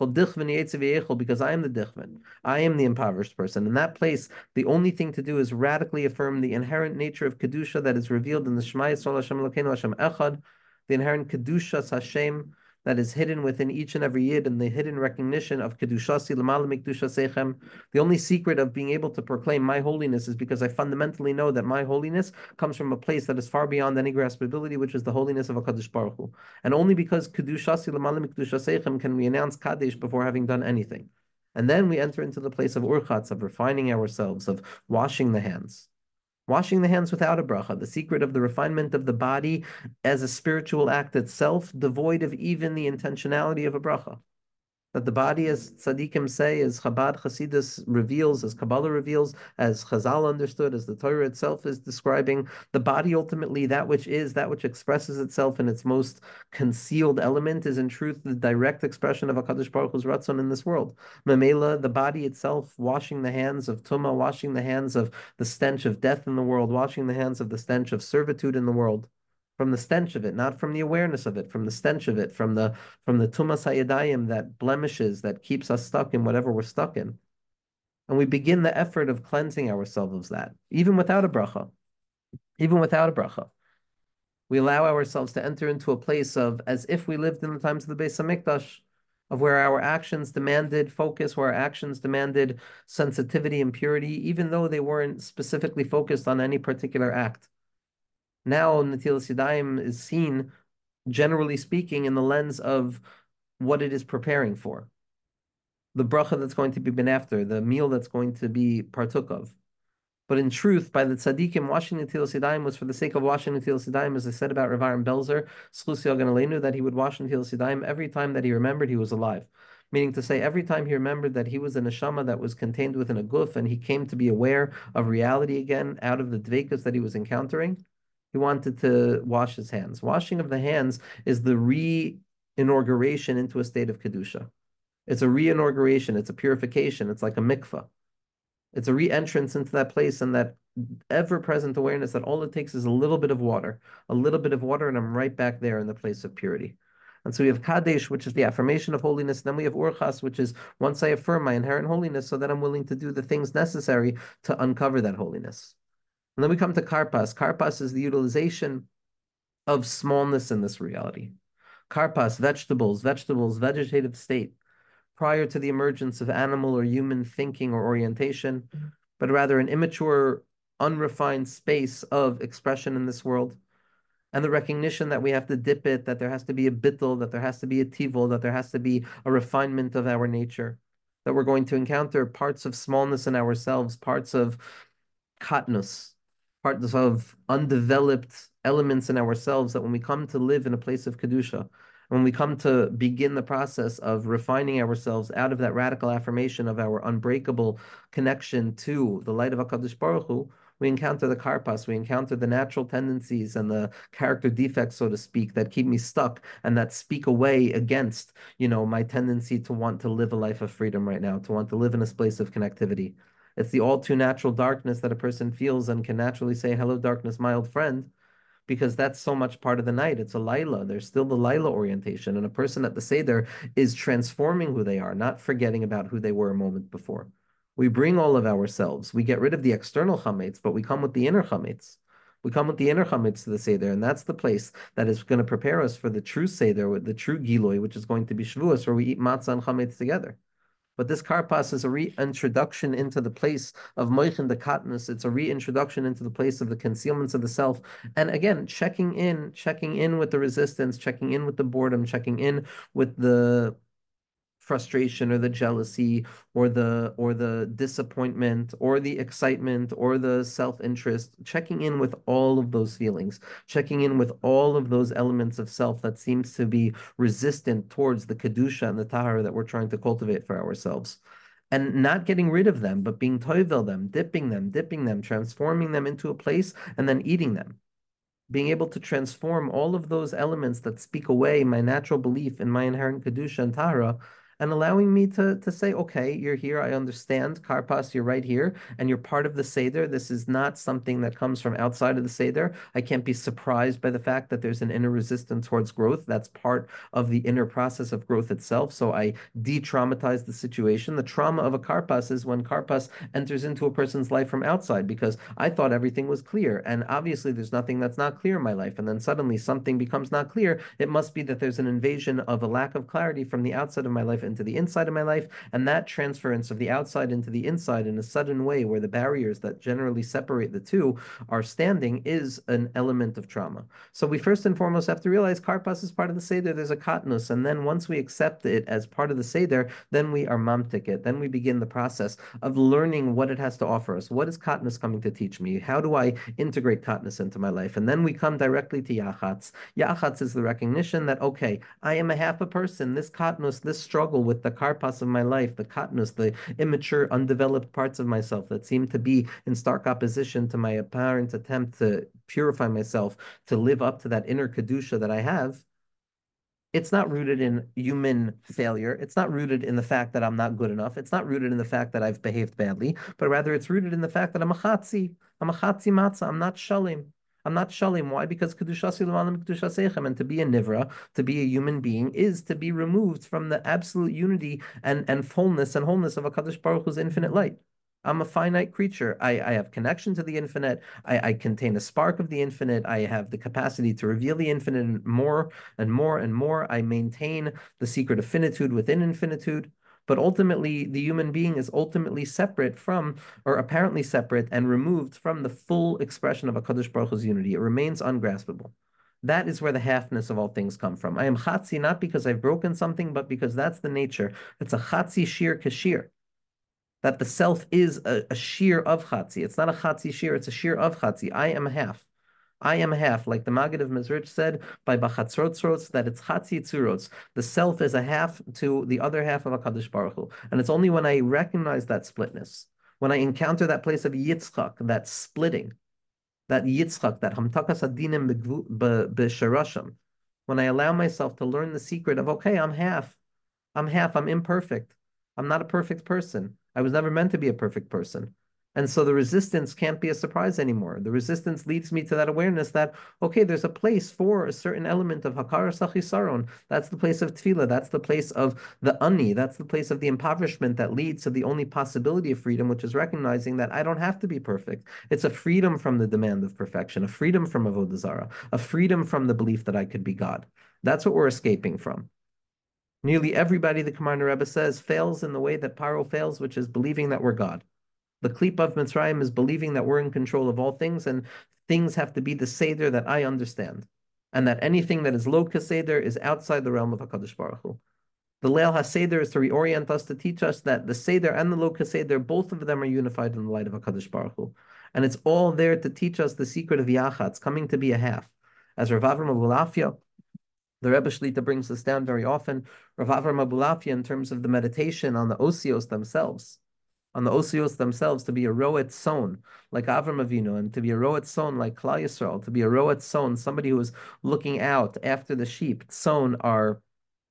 because I am the dichvin. I am the impoverished person. In that place, the only thing to do is radically affirm the inherent nature of Kedusha that is revealed in the Shema Yisrael Hashem Elokeinu Hashem Echad, the inherent Kedushas Hashem that is hidden within each and every yid, and the hidden recognition of Kedushasi L'mala Mikdusha Seichem. The only secret of being able to proclaim my holiness is because I fundamentally know that my holiness comes from a place that is far beyond any graspability, which is the holiness of HaKadosh Baruch Hu. And only because Kedushasi L'mala Mikdusha Seichem can we announce Kadesh before having done anything. And then we enter into the place of urchatz, of refining ourselves, of washing the hands. Washing the hands without a bracha, the secret of the refinement of the body as a spiritual act itself, devoid of even the intentionality of a bracha. That the body, as tzaddikim say, as Chabad Hasidus reveals, as Kabbalah reveals, as Chazal understood, as the Torah itself is describing, the body ultimately, that which is, that which expresses itself in its most concealed element, is in truth the direct expression of HaKadosh Baruch Hu's Ratzon in this world. Memela, the body itself, washing the hands of Tumah, washing the hands of the stench of death in the world, washing the hands of the stench of servitude in the world, from the stench of it, not from the awareness of it, from the stench of it, from the from the tumas hayadayim, that blemishes that keeps us stuck in whatever we're stuck in. And we begin the effort of cleansing ourselves of that, even without a bracha, even without a bracha. We allow ourselves to enter into a place of as if we lived in the times of the Beis Hamikdash, of where our actions demanded focus, where our actions demanded sensitivity and purity, even though they weren't specifically focused on any particular act. Now, Netilas Yadayim is seen, generally speaking, in the lens of what it is preparing for. The bracha that's going to be ben after, the meal that's going to be partook of. But in truth, by the tzaddikim, washing Netilas Yadayim was for the sake of washing Netilas Yadayim, as I said about Rav Aaron Belzer, Schus Yogan Aleinu, that he would wash Netilas Yadayim every time that he remembered he was alive. Meaning to say, every time he remembered that he was a neshama that was contained within a guf, and he came to be aware of reality again out of the dveikus that he was encountering, he wanted to wash his hands. Washing of the hands is the re-inauguration into a state of kedusha. It's a re-inauguration. It's a purification. It's like a mikvah. It's a re-entrance into that place and that ever-present awareness that all it takes is a little bit of water, a little bit of water, and I'm right back there in the place of purity. And so we have Kadesh, which is the affirmation of holiness. Then we have Urchas, which is once I affirm my inherent holiness, so that I'm willing to do the things necessary to uncover that holiness. And then we come to Karpas. Karpas is the utilization of smallness in this reality. Karpas, vegetables, vegetables, vegetative state, prior to the emergence of animal or human thinking or orientation, but rather an immature, unrefined space of expression in this world. And the recognition that we have to dip it, that there has to be a bittul, that there has to be a tivul, that there has to be a refinement of our nature, that we're going to encounter parts of smallness in ourselves, parts of katnus, parts of undeveloped elements in ourselves, that when we come to live in a place of kedusha, when we come to begin the process of refining ourselves out of that radical affirmation of our unbreakable connection to the light of HaKadosh Baruch Hu, we encounter the karpas, we encounter the natural tendencies and the character defects, so to speak, that keep me stuck and that speak away against, you know, my tendency to want to live a life of freedom right now, to want to live in a place of connectivity. It's the all too natural darkness that a person feels and can naturally say, hello, darkness, my old friend, because that's so much part of the night. It's a Laila. There's still the Laila orientation. And a person at the Seder is transforming who they are, not forgetting about who they were a moment before. We bring all of ourselves. We get rid of the external chametz, but we come with the inner chametz. We come with the inner chametz to the Seder, and that's the place that is going to prepare us for the true Seder, with the true Giloi, which is going to be Shavuos, where we eat matzah and chametz together. But this karpas is a reintroduction into the place of moichin the katnus. It's a reintroduction into the place of the concealments of the self. And again, checking in, checking in with the resistance, checking in with the boredom, checking in with the frustration or the jealousy or the or the disappointment or the excitement or the self-interest, checking in with all of those feelings, checking in with all of those elements of self that seems to be resistant towards the kedusha and the tahara that we're trying to cultivate for ourselves. And not getting rid of them, but being toivel them, dipping them, dipping them, transforming them into a place, and then eating them. Being able to transform all of those elements that speak away my natural belief in my inherent kedusha and tahara, and allowing me to, to say, okay, you're here, I understand, Karpas, you're right here, and you're part of the Seder. This is not something that comes from outside of the Seder. I can't be surprised by the fact that there's an inner resistance towards growth. That's part of the inner process of growth itself. So I de-traumatize the situation. The trauma of a Karpas is when Karpas enters into a person's life from outside, because I thought everything was clear, and obviously there's nothing that's not clear in my life, and then suddenly something becomes not clear. It must be that there's an invasion of a lack of clarity from the outside of my life into the inside of my life, and that transference of the outside into the inside in a sudden way where the barriers that generally separate the two are standing is an element of trauma. So we first and foremost have to realize karpas is part of the Seder, there's a katnus, and then once we accept it as part of the Seder, then we are mamtik it, then we begin the process of learning what it has to offer us. What is katnus coming to teach me? How do I integrate katnus into my life? And then we come directly to yachatz. Yachatz is the recognition that, okay, I am a half a person. This katnus, this struggle with the karpas of my life, the katnus, the immature, undeveloped parts of myself that seem to be in stark opposition to my apparent attempt to purify myself, to live up to that inner kedusha that I have. It's not rooted in human failure. It's not rooted in the fact that I'm not good enough. It's not rooted in the fact that I've behaved badly, but rather it's rooted in the fact that I'm a chatzi. I'm a chatzi matzah. I'm not shalim. I'm not shalim. Why? Because kedushasi l'malam kedushasechem, and to be a nivra, to be a human being, is to be removed from the absolute unity and, and fullness and wholeness of a Kadosh Baruch Hu's infinite light. I'm a finite creature. I, I have connection to the infinite. I, I contain a spark of the infinite. I have the capacity to reveal the infinite more and more and more. I maintain the secret of finitude within infinitude. But ultimately, the human being is ultimately separate from, or apparently separate and removed from the full expression of a Kadosh Baruch Hu's unity. It remains ungraspable. That is where the halfness of all things come from. I am chatzi not because I've broken something, but because that's the nature. It's a chatzi shir kashir. That the self is a, a shear of chatzi. It's not a chatzi shear, it's a shear of chatzi. I am half. I am half, like the Maggid of Mezrich said by Bachatzrotzrots, that it's chatzi tzurots. The self is a half to the other half of HaKadosh Baruch Hu. And it's only when I recognize that splitness, when I encounter that place of Yitzchak, that splitting, that Yitzchak, that Hamtakas Adinim b'Sharashim, when I allow myself to learn the secret of, okay, I'm half. I'm half, I'm imperfect. I'm not a perfect person. I was never meant to be a perfect person. And so the resistance can't be a surprise anymore. The resistance leads me to that awareness that, okay, there's a place for a certain element of Hakara Sachisaron. That's the place of Tefillah. That's the place of the Ani. That's the place of the impoverishment that leads to the only possibility of freedom, which is recognizing that I don't have to be perfect. It's a freedom from the demand of perfection, a freedom from Avodah Zarah, a freedom from the belief that I could be God. That's what we're escaping from. Nearly everybody, the Commander Rebbe says, fails in the way that Paro fails, which is believing that we're God. The Klip of Mitzrayim is believing that we're in control of all things, and things have to be the Seder that I understand, and that anything that is lo Seder is outside the realm of HaKadosh Baruch Hu. The Leil HaSeder is to reorient us, to teach us that the Seder and the lo Seder, both of them are unified in the light of HaKadosh Baruch Hu. And it's all there to teach us the secret of Yachatz, coming to be a half. As Rav Avram Abulafia, the Rebbe Shlita brings this down very often, Rav Avram Abulafia, in terms of the meditation on the osios themselves, on the osios themselves, to be a roet son, like Avram Avinu, and to be a roet son like Klal Yisrael, to be a roet son, somebody who is looking out after the sheep. Son are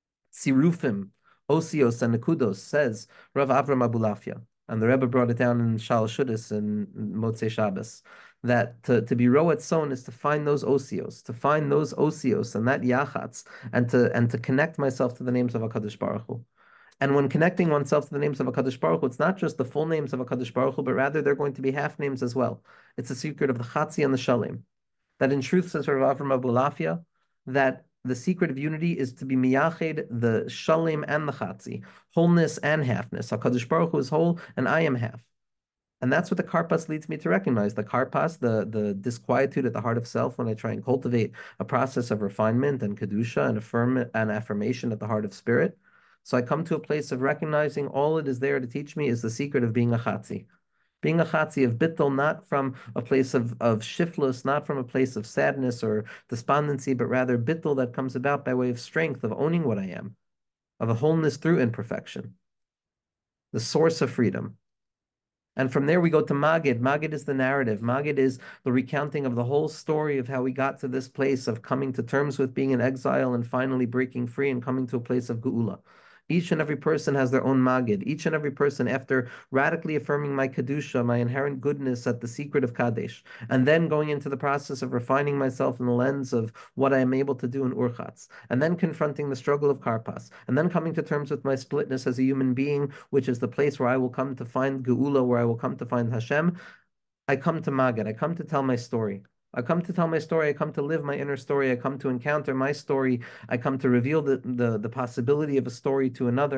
sirufim, osios, and nekudos, says Rav Avram Abulafia. And the Rebbe brought it down in Shal Shuddis and Motzei Shabbos, that to, to be roet son is to find those osios, to find those osios and that yachatz, and to and to connect myself to the names of HaKadosh Baruch Hu. And when connecting oneself to the names of HaKadosh Baruch Hu, it's not just the full names of HaKadosh Baruch Hu, but rather they're going to be half names as well. It's a secret of the Chatzi and the Shalim. That in truth, says Rav Avram Abulafia, that the secret of unity is to be miyached, the Shalim and the Chatzi, wholeness and halfness. HaKadosh Baruch Hu is whole, and I am half. And that's what the karpas leads me to recognize. The karpas, the, the disquietude at the heart of self, when I try and cultivate a process of refinement and kedusha and affirm an affirmation at the heart of spirit. So I come to a place of recognizing all it is there to teach me is the secret of being a chatzi. Being a chatzi of bittul, not from a place of, of shiftless, not from a place of sadness or despondency, but rather bittul that comes about by way of strength, of owning what I am, of a wholeness through imperfection, the source of freedom. And from there we go to Magid. Magid is the narrative. Magid is the recounting of the whole story of how we got to this place of coming to terms with being in exile and finally breaking free and coming to a place of Geula. Each and every person has their own Magid. Each and every person, after radically affirming my Kedusha, my inherent goodness at the secret of Kadesh, and then going into the process of refining myself in the lens of what I am able to do in Urchatz, and then confronting the struggle of Karpas, and then coming to terms with my splitness as a human being, which is the place where I will come to find Geula, where I will come to find Hashem, I come to Magid. I come to tell my story. I come to tell my story. I come to live my inner story. I come to encounter my story. I come to reveal the, the, the possibility of a story to another.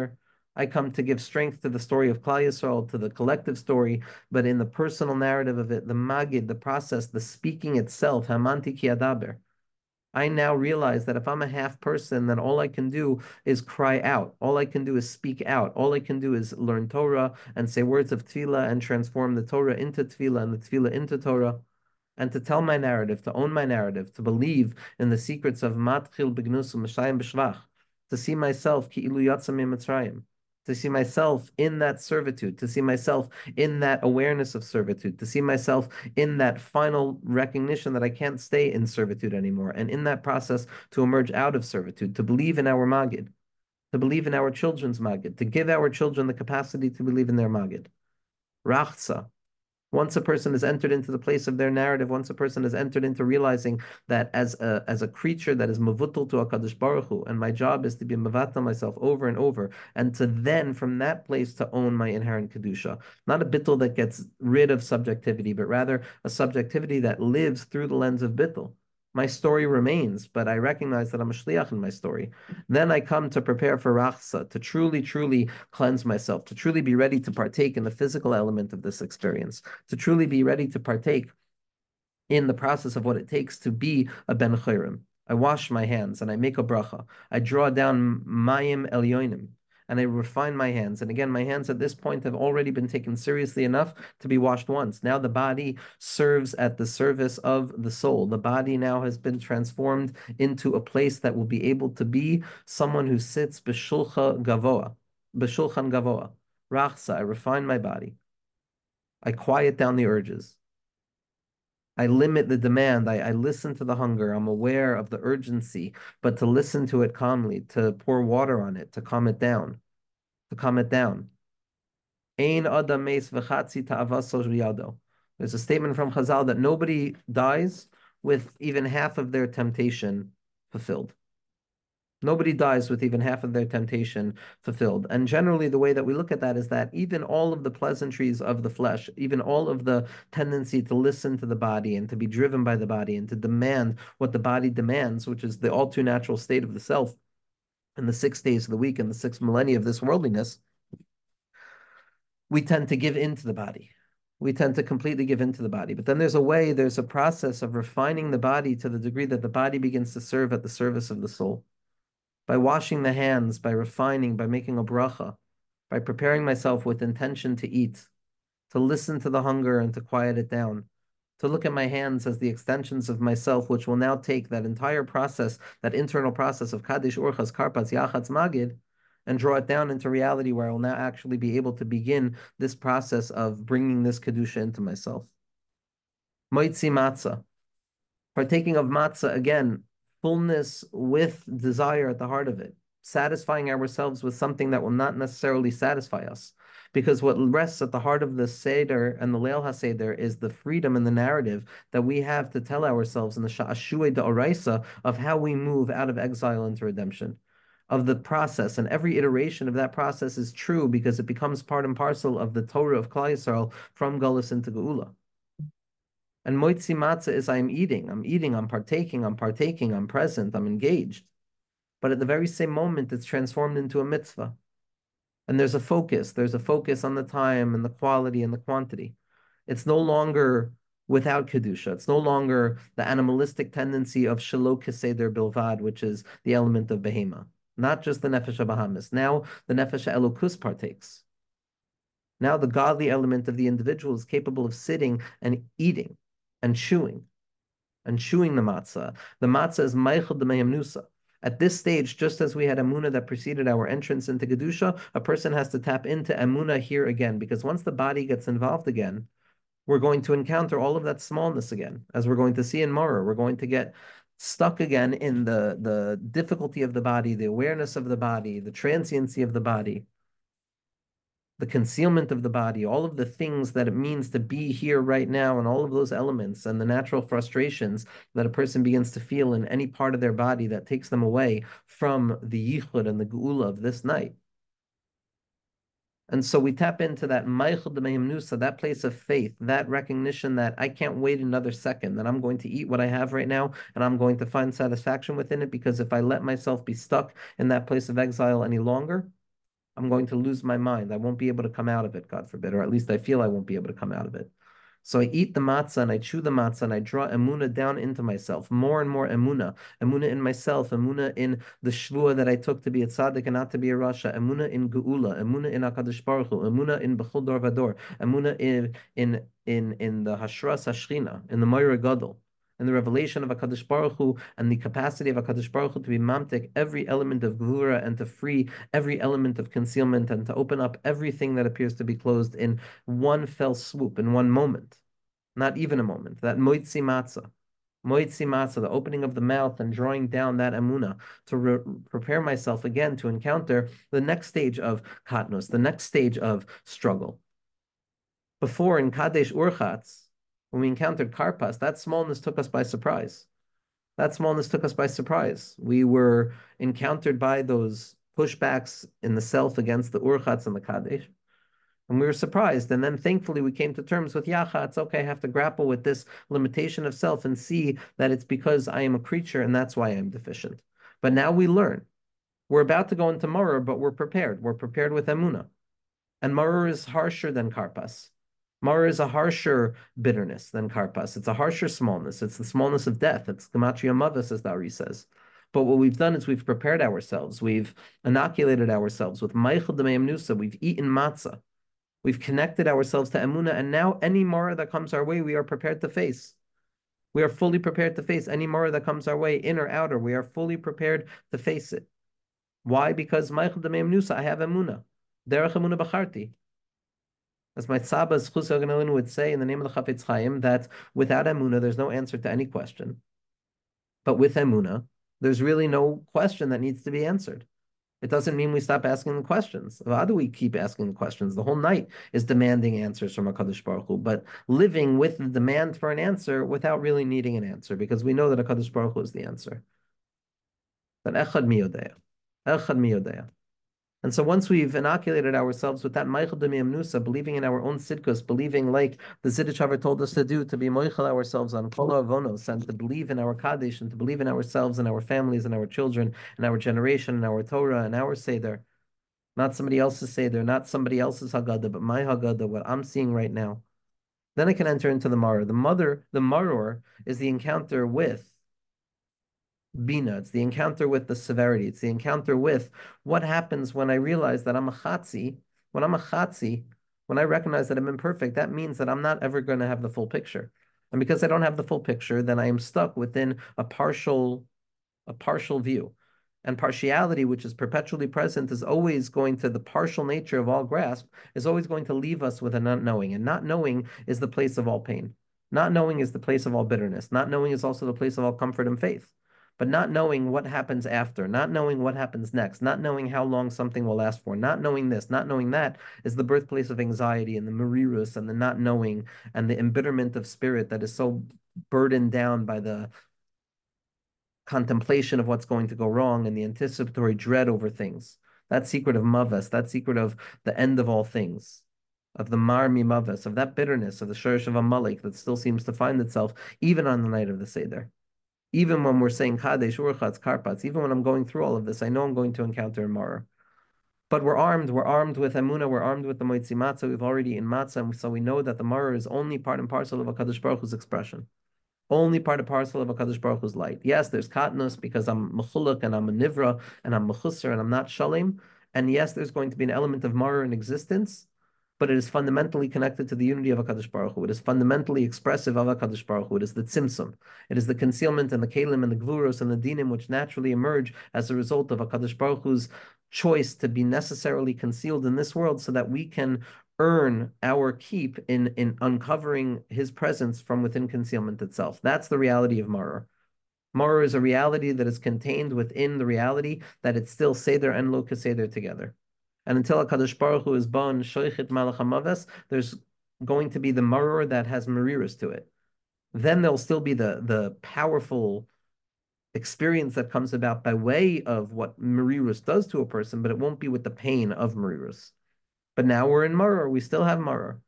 I come to give strength to the story of Klal Yisrael, to the collective story, but in the personal narrative of it, the magid, the process, the speaking itself, hamanti ki adaber. I now realize that if I'm a half person, then all I can do is cry out. All I can do is speak out. All I can do is learn Torah and say words of tefillah and transform the Torah into tefillah and the tefillah into Torah. And to tell my narrative, to own my narrative, to believe in the secrets of Matchil B'Gnus Mishayim B'Shvach, to see myself Ki'ilu Yatzam Mitzrayim, to see myself in that servitude, to see myself in that awareness of servitude, to see myself in that final recognition that I can't stay in servitude anymore, and in that process to emerge out of servitude, to believe in our Magid, to believe in our children's Magid, to give our children the capacity to believe in their Magid. Rachza. Once a person has entered into the place of their narrative, once a person has entered into realizing that as a as a creature that is mavutal to HaKadosh Baruch Hu, and my job is to be mavatal myself over and over, and to then from that place to own my inherent kedusha, not a bittul that gets rid of subjectivity, but rather a subjectivity that lives through the lens of bittul. My story remains, but I recognize that I'm a shliach in my story. Then I come to prepare for rachsa, to truly, truly cleanse myself, to truly be ready to partake in the physical element of this experience, to truly be ready to partake in the process of what it takes to be a ben chayrim. I wash my hands and I make a bracha. I draw down mayim elyonim and I refine my hands. And again, my hands at this point have already been taken seriously enough to be washed once. Now the body serves at the service of the soul. The body now has been transformed into a place that will be able to be someone who sits b'shulcha gavoa, b'shulchan gavoa. Rachsa, I refine my body. I quiet down the urges. I limit the demand. I, I listen to the hunger. I'm aware of the urgency, but to listen to it calmly, to pour water on it, to calm it down, to calm it down. Ein adam meis v'chatzi ta'avaso riyado. There's a statement from Chazal that nobody dies with even half of their temptation fulfilled. Nobody dies with even half of their temptation fulfilled. And generally, the way that we look at that is that even all of the pleasantries of the flesh, even all of the tendency to listen to the body and to be driven by the body and to demand what the body demands, which is the all too natural state of the self in the six days of the week and the six millennia of this worldliness, we tend to give in to the body. We tend to completely give in to the body. But then there's a way, there's a process of refining the body to the degree that the body begins to serve at the service of the soul. By washing the hands, by refining, by making a bracha, by preparing myself with intention to eat, to listen to the hunger and to quiet it down, to look at my hands as the extensions of myself, which will now take that entire process, that internal process of Kaddish, Urchas, Karpas, Yachatz, Magid, and draw it down into reality where I will now actually be able to begin this process of bringing this Kedusha into myself. Moitzi matzah. Partaking of matzah, again, fullness with desire at the heart of it, satisfying ourselves with something that will not necessarily satisfy us. Because what rests at the heart of the Seder and the Leil HaSeder is the freedom and the narrative that we have to tell ourselves in the Sha'ashuei Da'oraisa of how we move out of exile into redemption, of the process. And every iteration of that process is true because it becomes part and parcel of the Torah of Klal Yisrael from Galus into Geula. And moitzi matzah is I'm eating, I'm eating, I'm partaking, I'm partaking, I'm present, I'm engaged. But at the very same moment, it's transformed into a mitzvah. And there's a focus. There's a focus on the time and the quality and the quantity. It's no longer without Kedusha. It's no longer the animalistic tendency of shelo keseder bilvad, which is the element of behema. Not just the nefesh habahamis. Now the nefesh elokus partakes. Now the godly element of the individual is capable of sitting and eating and chewing, and chewing the matzah. The matzah is meichel d'meyam nusa. At this stage, just as we had Emunah that preceded our entrance into Kedusha, a person has to tap into Emunah here again, because once the body gets involved again, we're going to encounter all of that smallness again. As we're going to see in Morah, we're going to get stuck again in the, the difficulty of the body, the awareness of the body, the transiency of the body, the concealment of the body, all of the things that it means to be here right now, and all of those elements and the natural frustrations that a person begins to feel in any part of their body that takes them away from the yichud and the geula of this night. And so we tap into that meichel d'meyam nusa, that place of faith, that recognition that I can't wait another second, that I'm going to eat what I have right now, and I'm going to find satisfaction within it, because if I let myself be stuck in that place of exile any longer, I'm going to lose my mind. I won't be able to come out of it, God forbid, or at least I feel I won't be able to come out of it. So I eat the matzah and I chew the matzah and I draw emuna down into myself, more and more emuna, emuna in myself, emuna in the shvua that I took to be a tzaddik and not to be a rasha, emuna in geula, emuna in Hakadosh Baruch Hu, emuna in bechol dor vador, emuna in in in in the hashras hashchina, in the Moira Gadol, and the revelation of HaKadosh Baruch Hu and the capacity of HaKadosh Baruch Hu to be mamtik every element of gvura and to free every element of concealment and to open up everything that appears to be closed in one fell swoop, in one moment, not even a moment. That moitzi matzah, moitzi matzah, the opening of the mouth and drawing down that amuna to re prepare myself again to encounter the next stage of katnos, the next stage of struggle. Before in Kadesh Urchatz, when we encountered Karpas, that smallness took us by surprise. That smallness took us by surprise. We were encountered by those pushbacks in the self against the Urchatz and the Kadesh. And we were surprised. And then thankfully we came to terms with Yacha. It's okay, I have to grapple with this limitation of self and see that it's because I am a creature and that's why I'm deficient. But now we learn. We're about to go into Maror, but we're prepared. We're prepared with Emunah. And Maror is harsher than Karpas. Maror is a harsher bitterness than Karpas. It's a harsher smallness. It's the smallness of death. It's Gematria Mavis, as the Ari says. But what we've done is we've prepared ourselves. We've inoculated ourselves with Meichel D'Meim Nusa. We've eaten matzah. We've connected ourselves to Emunah. And now any Maror that comes our way, we are prepared to face. We are fully prepared to face any Maror that comes our way, in or outer. We are fully prepared to face it. Why? Because Meichel D'Meim Nusa, I have Emunah. Derech Emunah B'charti. As my Tzaba Zchus Yoganelin would say in the name of the Chafetz Chaim, that without Emunah, there's no answer to any question. But with Emunah, there's really no question that needs to be answered. It doesn't mean we stop asking the questions. How do we keep asking the questions? The whole night is demanding answers from HaKadosh Baruch Hu, but living with the demand for an answer without really needing an answer, because we know that HaKadosh Baruch Hu is the answer. But Echad mi yodea. Echad mi yodea. And so once we've inoculated ourselves with that Meichel D'Meim Nusa, believing in our own sidkus, believing like the Zidichaver told us to do, to be Moichel ourselves on Kol Avonos, and to believe in our Kaddish, and to believe in ourselves and our families and our children and our generation and our Torah and our Seder. Not somebody else's Seder, not somebody else's Haggadah, but my Haggadah, what I'm seeing right now. Then I can enter into the Maror. The mother, the Maror is the encounter with Bina. It's the encounter with the severity. It's the encounter with what happens when I realize that I'm a chatzi. When I'm a chatzi, when I recognize that I'm imperfect, that means that I'm not ever going to have the full picture. And because I don't have the full picture, then I am stuck within a partial, a partial view. And partiality, which is perpetually present, is always going to, the partial nature of all grasp, is always going to leave us with a not knowing. And not knowing is the place of all pain. Not knowing is the place of all bitterness. Not knowing is also the place of all comfort and faith. But not knowing what happens after, not knowing what happens next, not knowing how long something will last for, not knowing this, not knowing that, is the birthplace of anxiety and the merirus and the not knowing and the embitterment of spirit that is so burdened down by the contemplation of what's going to go wrong and the anticipatory dread over things. That secret of Maves, that secret of the end of all things, of the Mar Mi Maves, of that bitterness, of the Shurish of Amalek that still seems to find itself even on the night of the Seder. Even when we're saying Kadesh, Urchatz, Karpats, even when I'm going through all of this, I know I'm going to encounter a Maror. But we're armed, we're armed with Emunah, we're armed with the Moitzi Matzah, we've already eaten Matzah, and so we know that the Maror is only part and parcel of HaKadosh Baruch Hu's expression. Only part and parcel of HaKadosh Baruch Hu's light. Yes, there's Katnus because I'm Mechuluk and I'm a Nivra and I'm Mechusser and I'm not Shalim. And yes, there's going to be an element of Maror in existence, but it is fundamentally connected to the unity of HaKadosh Baruch Hu. It is fundamentally expressive of HaKadosh Baruch Hu. It is the tzimtzum. It is the concealment and the kalim and the gvuros and the dinim which naturally emerge as a result of HaKadosh Baruch Hu's choice to be necessarily concealed in this world so that we can earn our keep in, in uncovering his presence from within concealment itself. That's the reality of Maror. Maror is a reality that is contained within the reality that it's still Seder and Lo Keseder together. And until HaKadosh Baruch Hu is born Shoichet Malach HaMaves, there's going to be the Maror that has Mariris to it. Then there'll still be the, the powerful experience that comes about by way of what Marirus does to a person, but it won't be with the pain of Marirus. But now we're in Maror, we still have Maror.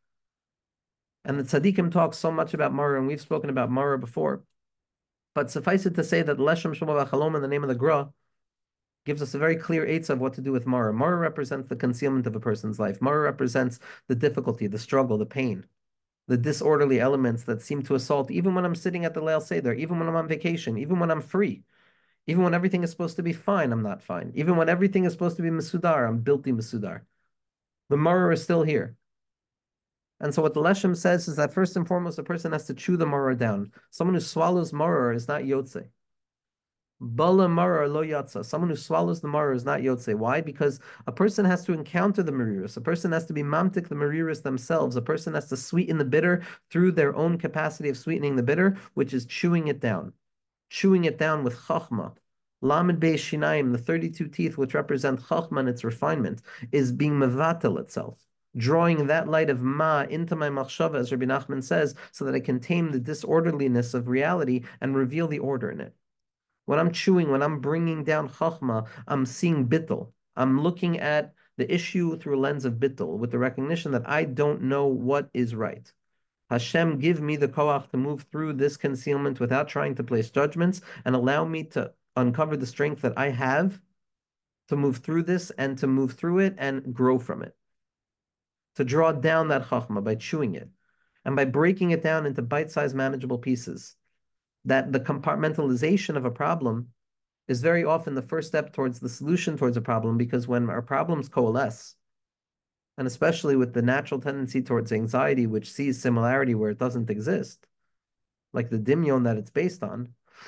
And the Tzaddikim talk so much about Maror, and we've spoken about Maror before. But suffice it to say that Leshem Shema V'Chalom, in the name of the Gra, gives us a very clear eitzah of what to do with Mara. Mara represents the concealment of a person's life. Mara represents the difficulty, the struggle, the pain, the disorderly elements that seem to assault even when I'm sitting at the Leil Seder, even when I'm on vacation, even when I'm free, even when everything is supposed to be fine, I'm not fine. Even when everything is supposed to be Masudar, I'm bilti Masudar. The Mara is still here. And so what the Leshem says is that first and foremost, a person has to chew the Mara down. Someone who swallows Mara is not Yotze. Bala Mara lo yatsa. Someone who swallows the Mara is not Yotze. Why? Because a person has to encounter the Mariris. A person has to be mamtik the Mariris themselves. A person has to sweeten the bitter through their own capacity of sweetening the bitter, which is chewing it down. Chewing it down with chachma. Lamed Beis Shinaim, the thirty-two teeth which represent chachma and its refinement, is being mevatel itself. Drawing that light of ma into my machshava, as Rabbi Nachman says, so that I can tame the disorderliness of reality and reveal the order in it. When I'm chewing, when I'm bringing down chachma, I'm seeing bittul. I'm looking at the issue through a lens of bittul, with the recognition that I don't know what is right. Hashem, give me the koach to move through this concealment without trying to place judgments, and allow me to uncover the strength that I have to move through this and to move through it and grow from it. To draw down that chachma by chewing it and by breaking it down into bite-sized manageable pieces. That the compartmentalization of a problem is very often the first step towards the solution towards a problem, because when our problems coalesce, and especially with the natural tendency towards anxiety, which sees similarity where it doesn't exist, like the dimyon that it's based on.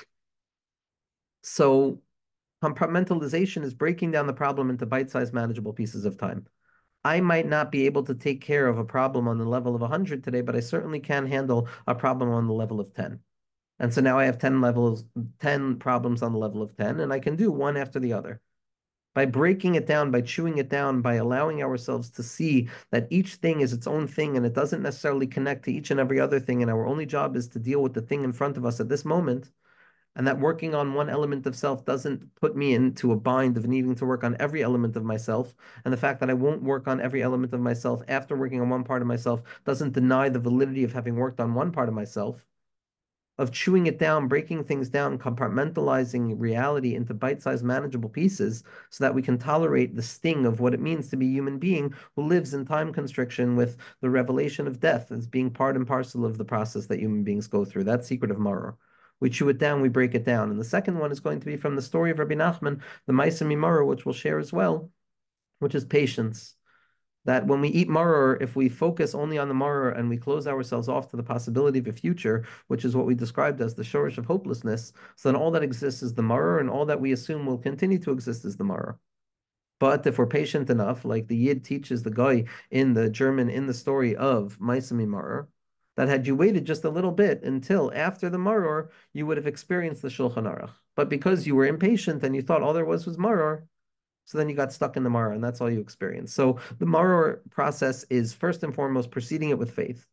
So compartmentalization is breaking down the problem into bite-sized manageable pieces of time. I might not be able to take care of a problem on the level of one hundred today, but I certainly can handle a problem on the level of ten. And so now I have ten levels, ten problems on the level of ten, and I can do one after the other. By breaking it down, by chewing it down, by allowing ourselves to see that each thing is its own thing and it doesn't necessarily connect to each and every other thing, and our only job is to deal with the thing in front of us at this moment, and that working on one element of self doesn't put me into a bind of needing to work on every element of myself, and the fact that I won't work on every element of myself after working on one part of myself doesn't deny the validity of having worked on one part of myself. Of chewing it down, breaking things down, compartmentalizing reality into bite-sized manageable pieces so that we can tolerate the sting of what it means to be a human being who lives in time constriction with the revelation of death as being part and parcel of the process that human beings go through. That's secret of Maror. We chew it down, we break it down. And the second one is going to be from the story of Rabbi Nachman, the Ma'aseh Maror, which we'll share as well, which is patience. That when we eat maror, if we focus only on the maror and we close ourselves off to the possibility of a future, which is what we described as the shorish of hopelessness, so then all that exists is the maror, and all that we assume will continue to exist is the maror. But if we're patient enough, like the Yid teaches the guy in the German, in the story of Ma'aseh Maror, that had you waited just a little bit until after the maror, you would have experienced the Shulchan Aruch. But because you were impatient and you thought all there was was maror, so then you got stuck in the maror, and that's all you experienced. So the maror process is first and foremost preceding it with faith.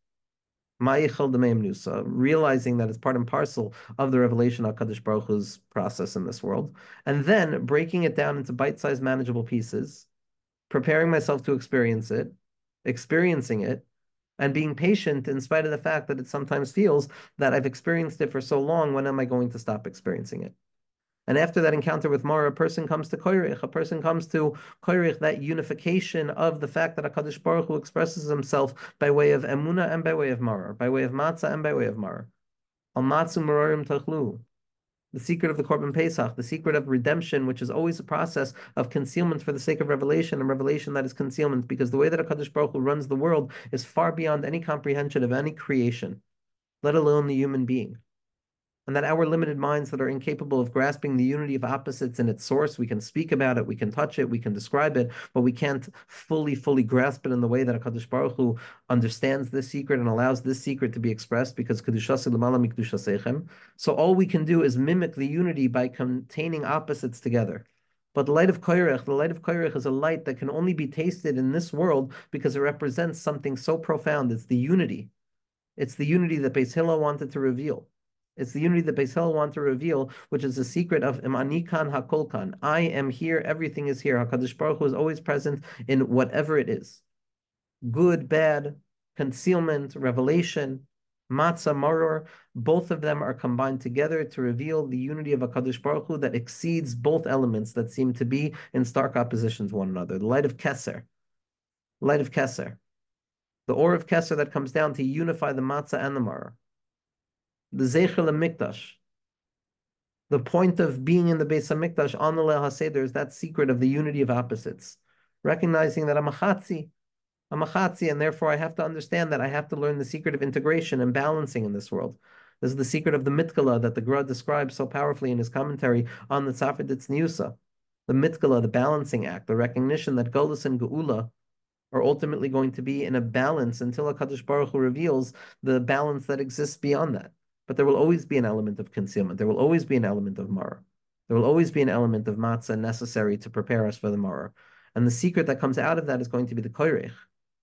Realizing that it's part and parcel of the revelation of Kadosh Baruch Hu's process in this world. And then breaking it down into bite-sized manageable pieces, preparing myself to experience it, experiencing it, and being patient in spite of the fact that it sometimes feels that I've experienced it for so long, when am I going to stop experiencing it? And after that encounter with Mara, a person comes to Koyrich, a person comes to Koyrich, that unification of the fact that HaKadosh Baruch Hu expresses himself by way of Emunah and by way of Mara, by way of Matzah and by way of Mara. Al Matzu Marorim Tachlu. The secret of the Korban Pesach, the secret of redemption, which is always a process of concealment for the sake of revelation, and revelation that is concealment, because the way that HaKadosh Baruch Hu runs the world is far beyond any comprehension of any creation, let alone the human being. And that our limited minds that are incapable of grasping the unity of opposites in its source, we can speak about it, we can touch it, we can describe it, but we can't fully, fully grasp it in the way that HaKadosh Baruch Hu understands this secret and allows this secret to be expressed, because Kedushasi l'mala mikdushaseichem. So all we can do is mimic the unity by containing opposites together. But the light of Koyrech, the light of Koyrech is a light that can only be tasted in this world because it represents something so profound. It's the unity. It's the unity that Beis Hillel wanted to reveal. It's the unity that Beis Hillel wanted to reveal, which is the secret of Im Ani Kan HaKol Kan. I am here, everything is here. HaKadosh Baruch Hu is always present in whatever it is. Good, bad, concealment, revelation, Matzah, maror, both of them are combined together to reveal the unity of HaKadosh Baruch Hu that exceeds both elements that seem to be in stark opposition to one another. The light of Keser, light of Keser, the ore of Keser that comes down to unify the matzah and the maror. The Zeicher LeMikdash, the point of being in the Beis HaMikdash on the Leil HaSeder is that secret of the unity of opposites, recognizing that I'm a chatzi, I'm a chatzi, and therefore I have to understand that I have to learn the secret of integration and balancing in this world. This is the secret of the mitkala that the Gra describes so powerfully in his commentary on the Tzafed Tzniusa. The mitkala, the balancing act, the recognition that Golus and Geula are ultimately going to be in a balance until HaKadosh Baruch Hu reveals the balance that exists beyond that. But there will always be an element of concealment. There will always be an element of maror. There will always be an element of matzah necessary to prepare us for the maror. And the secret that comes out of that is going to be the koyrech.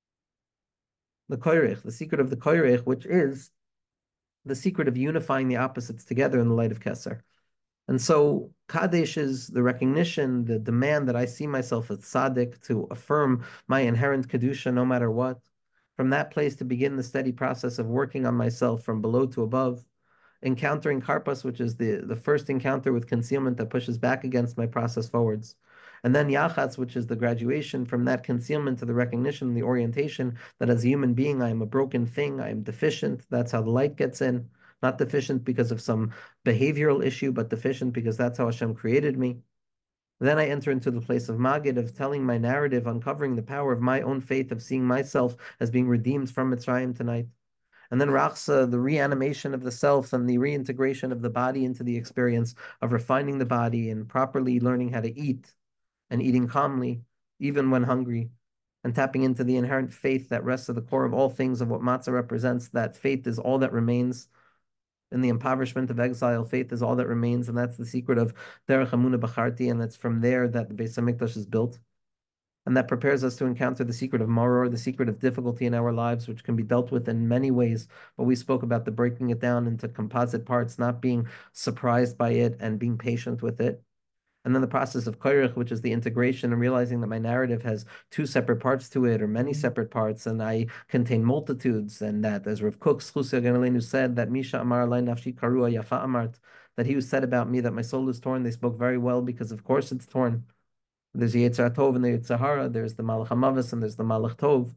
The koyrech, the secret of the koyrech, which is the secret of unifying the opposites together in the light of Keser. And so Kadesh is the recognition, the demand that I see myself as tzaddik to affirm my inherent kedusha no matter what. From that place to begin the steady process of working on myself from below to above, encountering karpas, which is the, the first encounter with concealment that pushes back against my process forwards. And then yachatz, which is the graduation from that concealment to the recognition, the orientation that as a human being, I am a broken thing, I am deficient. That's how the light gets in. Not deficient because of some behavioral issue, but deficient because that's how Hashem created me. Then I enter into the place of Magid, of telling my narrative, uncovering the power of my own faith, of seeing myself as being redeemed from Mitzrayim tonight. And then Rachsa, the reanimation of the self and the reintegration of the body into the experience of refining the body and properly learning how to eat and eating calmly, even when hungry, and tapping into the inherent faith that rests at the core of all things of what matzah represents. That faith is all that remains. In the impoverishment of exile, faith is all that remains, and that's the secret of Derech Emunah B'charti, and that's from there that the Beis HaMikdash is built. And that prepares us to encounter the secret of maror, the secret of difficulty in our lives, which can be dealt with in many ways. But we spoke about the breaking it down into composite parts, not being surprised by it and being patient with it. And then the process of koyrech, which is the integration and realizing that my narrative has two separate parts to it or many separate parts, and I contain multitudes, and that, as Rav Kook Zchus Yagon said, that Misha Amar Alai Nafshi Karua Yafa Amart, that he who said about me that my soul is torn, they spoke very well because of course it's torn. There's the Yetzer Tov and the Yetzer Hara, there's the Malach HaMavis and there's the Malach Tov.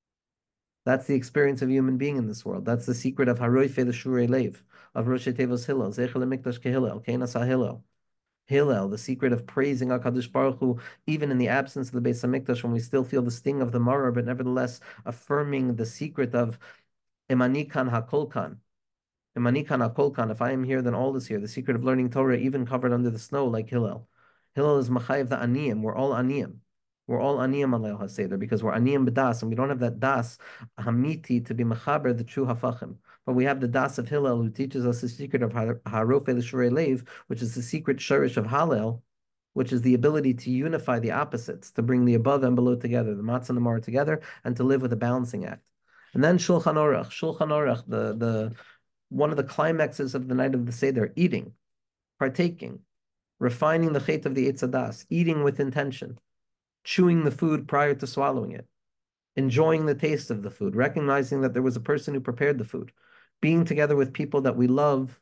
That's the experience of a human being in this world. That's the secret of Haroife the Shurei Lev, of Rosh Tevos Hillel, Zecher LeMikdash Kehillel, Kenas HaHillel. Hillel, the secret of praising HaKadosh Baruch Hu, even in the absence of the Beis HaMikdash, when we still feel the sting of the maror, but nevertheless affirming the secret of Imani Kan HaKol Kan. Imani Kan HaKol Kan, if I am here, then all is here. The secret of learning Torah, even covered under the snow, like Hillel. Hillel is Machayev the Aniyim. We're all Aniyim. We're all Aniyim on Leil HaSeder because we're Aniyim B'das, and we don't have that Das Hamiti to be Mechaber, the true Hafachim. But we have the Das of Hillel, who teaches us the secret of Harofe L'Shurei Lev, which is the secret shurish of Hallel, which is the ability to unify the opposites, to bring the above and below together, the matzah and the maror together, and to live with a balancing act. And then Shulchan Aruch, Shulchan Aruch, the, the, one of the climaxes of the night of the Seder, eating, partaking, refining the chait of the Eitz Hadas, eating with intention, chewing the food prior to swallowing it, enjoying the taste of the food, recognizing that there was a person who prepared the food, being together with people that we love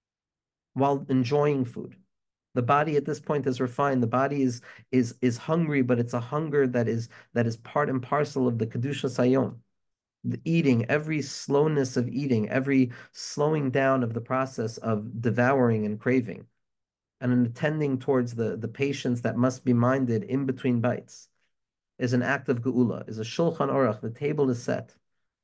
while enjoying food. The body at this point is refined. The body is is is hungry, but it's a hunger that is that is part and parcel of the Kedusha Sayom. The eating, every slowness of eating, every slowing down of the process of devouring and craving, and an attending towards the, the patience that must be minded in between bites, is an act of geula, is a shulchan aruch. The table is set,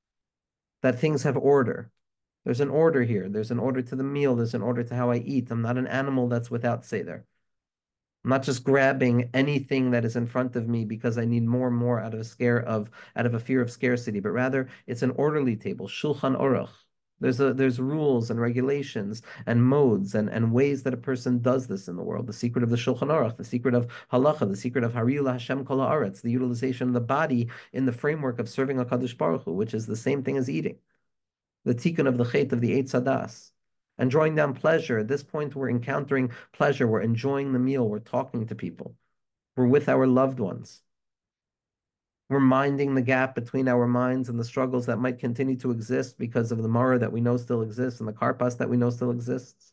that things have order. There's an order here. There's an order to the meal. There's an order to how I eat. I'm not an animal that's without seder. I'm not just grabbing anything that is in front of me because I need more and more out of a scare of out of a fear of scarcity, but rather it's an orderly table, shulchan aruch. There's a there's rules and regulations and modes and, and ways that a person does this in the world. The secret of the Shulchan Aruch, the secret of halacha, the secret of Hariyul Hashem Kol Haaretz, the utilization of the body in the framework of serving HaKadosh Baruch Hu, which is the same thing as eating. The tikkun of the chait of the Eitz Hadas. And drawing down pleasure. At this point, we're encountering pleasure. We're enjoying the meal. We're talking to people. We're with our loved ones. We're minding the gap between our minds and the struggles that might continue to exist because of the Mara that we know still exists and the Karpas that we know still exists.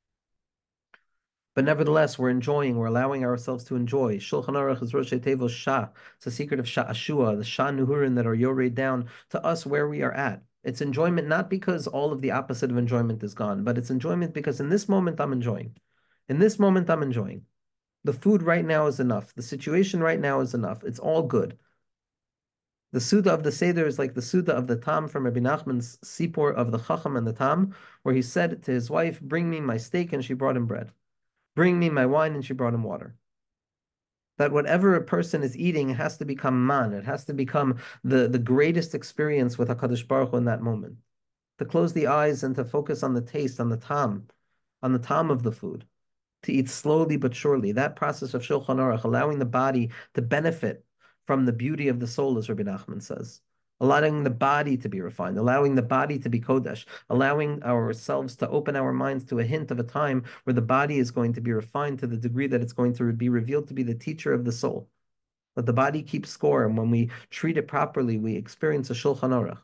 But nevertheless, we're enjoying, we're allowing ourselves to enjoy. Shulchan Aruch is Rosh Tevo Shah. It's a secret of Shah Ashua, the Shah Nuhurin that are yored down to us where we are at. It's enjoyment not because all of the opposite of enjoyment is gone, but it's enjoyment because in this moment I'm enjoying. In this moment I'm enjoying. The food right now is enough. The situation right now is enough. It's all good. The Suda of the Seder is like the Suda of the Tam from Rabbi Nachman's Sipor of the Chacham and the Tam, where he said to his wife, "Bring me my steak," and she brought him bread. "Bring me my wine," and she brought him water. That whatever a person is eating has to become man. It has to become the, the greatest experience with HaKadosh Baruch Hu in that moment. To close the eyes and to focus on the taste, on the tam, on the tam of the food. To eat slowly but surely. That process of Shulchan Aruch, allowing the body to benefit from the beauty of the soul, as Rabbi Nachman says. Allowing the body to be refined, allowing the body to be kodesh, allowing ourselves to open our minds to a hint of a time where the body is going to be refined to the degree that it's going to be revealed to be the teacher of the soul. That the body keeps score, and when we treat it properly, we experience a Shulchan Aruch.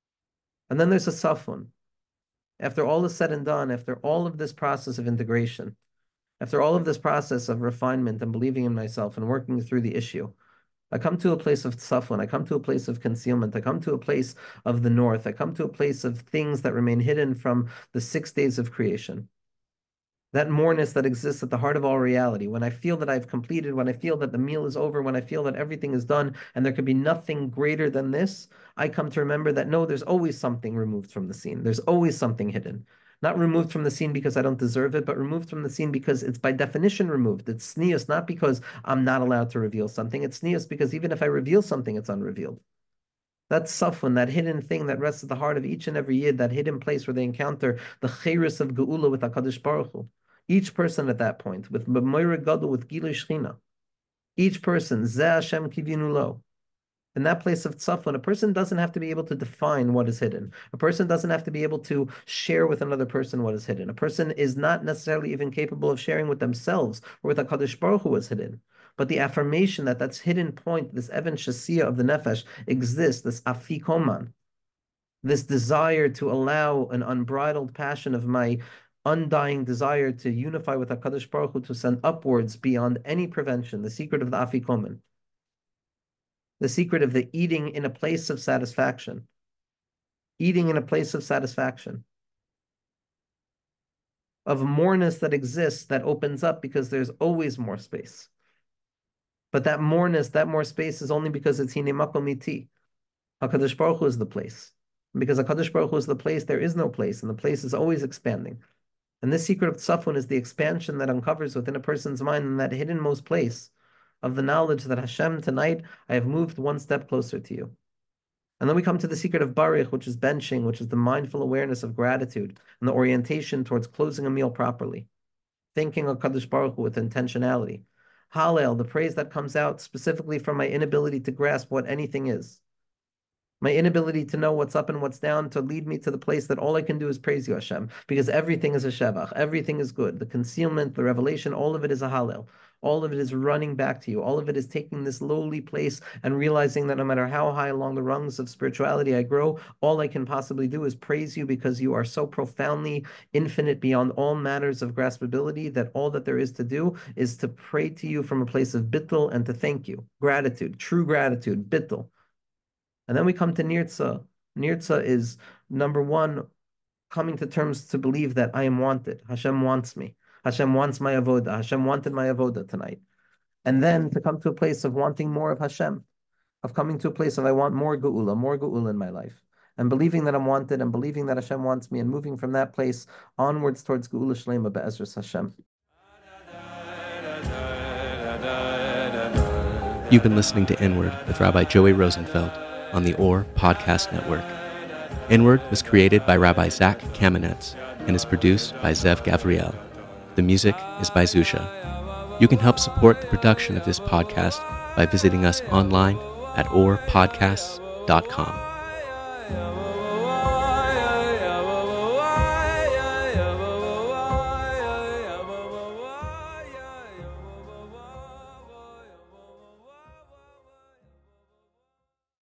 And then there's a Safun. After all is said and done, after all of this process of integration, after all of this process of refinement and believing in myself and working through the issue, I come to a place of tzafun, I come to a place of concealment, I come to a place of the north, I come to a place of things that remain hidden from the six days of creation. That moreness that exists at the heart of all reality, when I feel that I've completed, when I feel that the meal is over, when I feel that everything is done and there could be nothing greater than this, I come to remember that no, there's always something removed from the scene. There's always something hidden. Not removed from the scene because I don't deserve it, but removed from the scene because it's by definition removed. It's sneus, not because I'm not allowed to reveal something. It's sneus because even if I reveal something, it's unrevealed. That safun, that hidden thing that rests at the heart of each and every yid, that hidden place where they encounter the chayris of geula with HaKadosh Baruch Hu. Each person at that point, with b'moira gadol, with gilui shchina. Each person, zeh Hashem kivinu lo. In that place of tzafun, a person doesn't have to be able to define what is hidden. A person doesn't have to be able to share with another person what is hidden. A person is not necessarily even capable of sharing with themselves or with HaKadosh Baruch Hu what is hidden. But the affirmation that that's hidden point, this Evan Shasiya of the Nefesh exists, this afikoman, this desire to allow an unbridled passion of my undying desire to unify with HaKadosh Baruch Hu, to send upwards beyond any prevention, the secret of the afikoman. The secret of the eating in a place of satisfaction. Eating in a place of satisfaction. Of moreness that exists, that opens up because there's always more space. But that moreness, that more space is only because it's Hine Makom Iti. HaKadosh Baruch Hu is the place. And because HaKadosh Baruch Hu is the place, there is no place, and the place is always expanding. And this secret of tzafun is the expansion that uncovers within a person's mind in that hiddenmost place of the knowledge that Hashem, tonight, I have moved one step closer to you. And then we come to the secret of Baruch, which is benching, which is the mindful awareness of gratitude and the orientation towards closing a meal properly. Thinking of Kadosh Baruch Hu with intentionality. Hallel, the praise that comes out specifically from my inability to grasp what anything is. My inability to know what's up and what's down, to lead me to the place that all I can do is praise you, Hashem, because everything is a shevach, everything is good. The concealment, the revelation, all of it is a hallel. All of it is running back to you. All of it is taking this lowly place and realizing that no matter how high along the rungs of spirituality I grow, all I can possibly do is praise you because you are so profoundly infinite beyond all matters of graspability that all that there is to do is to pray to you from a place of bittul and to thank you. Gratitude, true gratitude, bittul. And then we come to Nirtza. Nirtza is, number one, coming to terms to believe that I am wanted. Hashem wants me. Hashem wants my avoda. Hashem wanted my avoda tonight. And then to come to a place of wanting more of Hashem, of coming to a place of I want more geula, more geula in my life. And believing that I'm wanted and believing that Hashem wants me and moving from that place onwards towards geula shlema be'ezras Hashem.
You've been listening to Inward with Rabbi Joey Rosenfeld on the Or Podcast Network. Inward was created by Rabbi Zach Kamenetz and is produced by Zev Gavriel. The music is by Zusha. You can help support the production of this podcast by visiting us online at or podcasts dot com.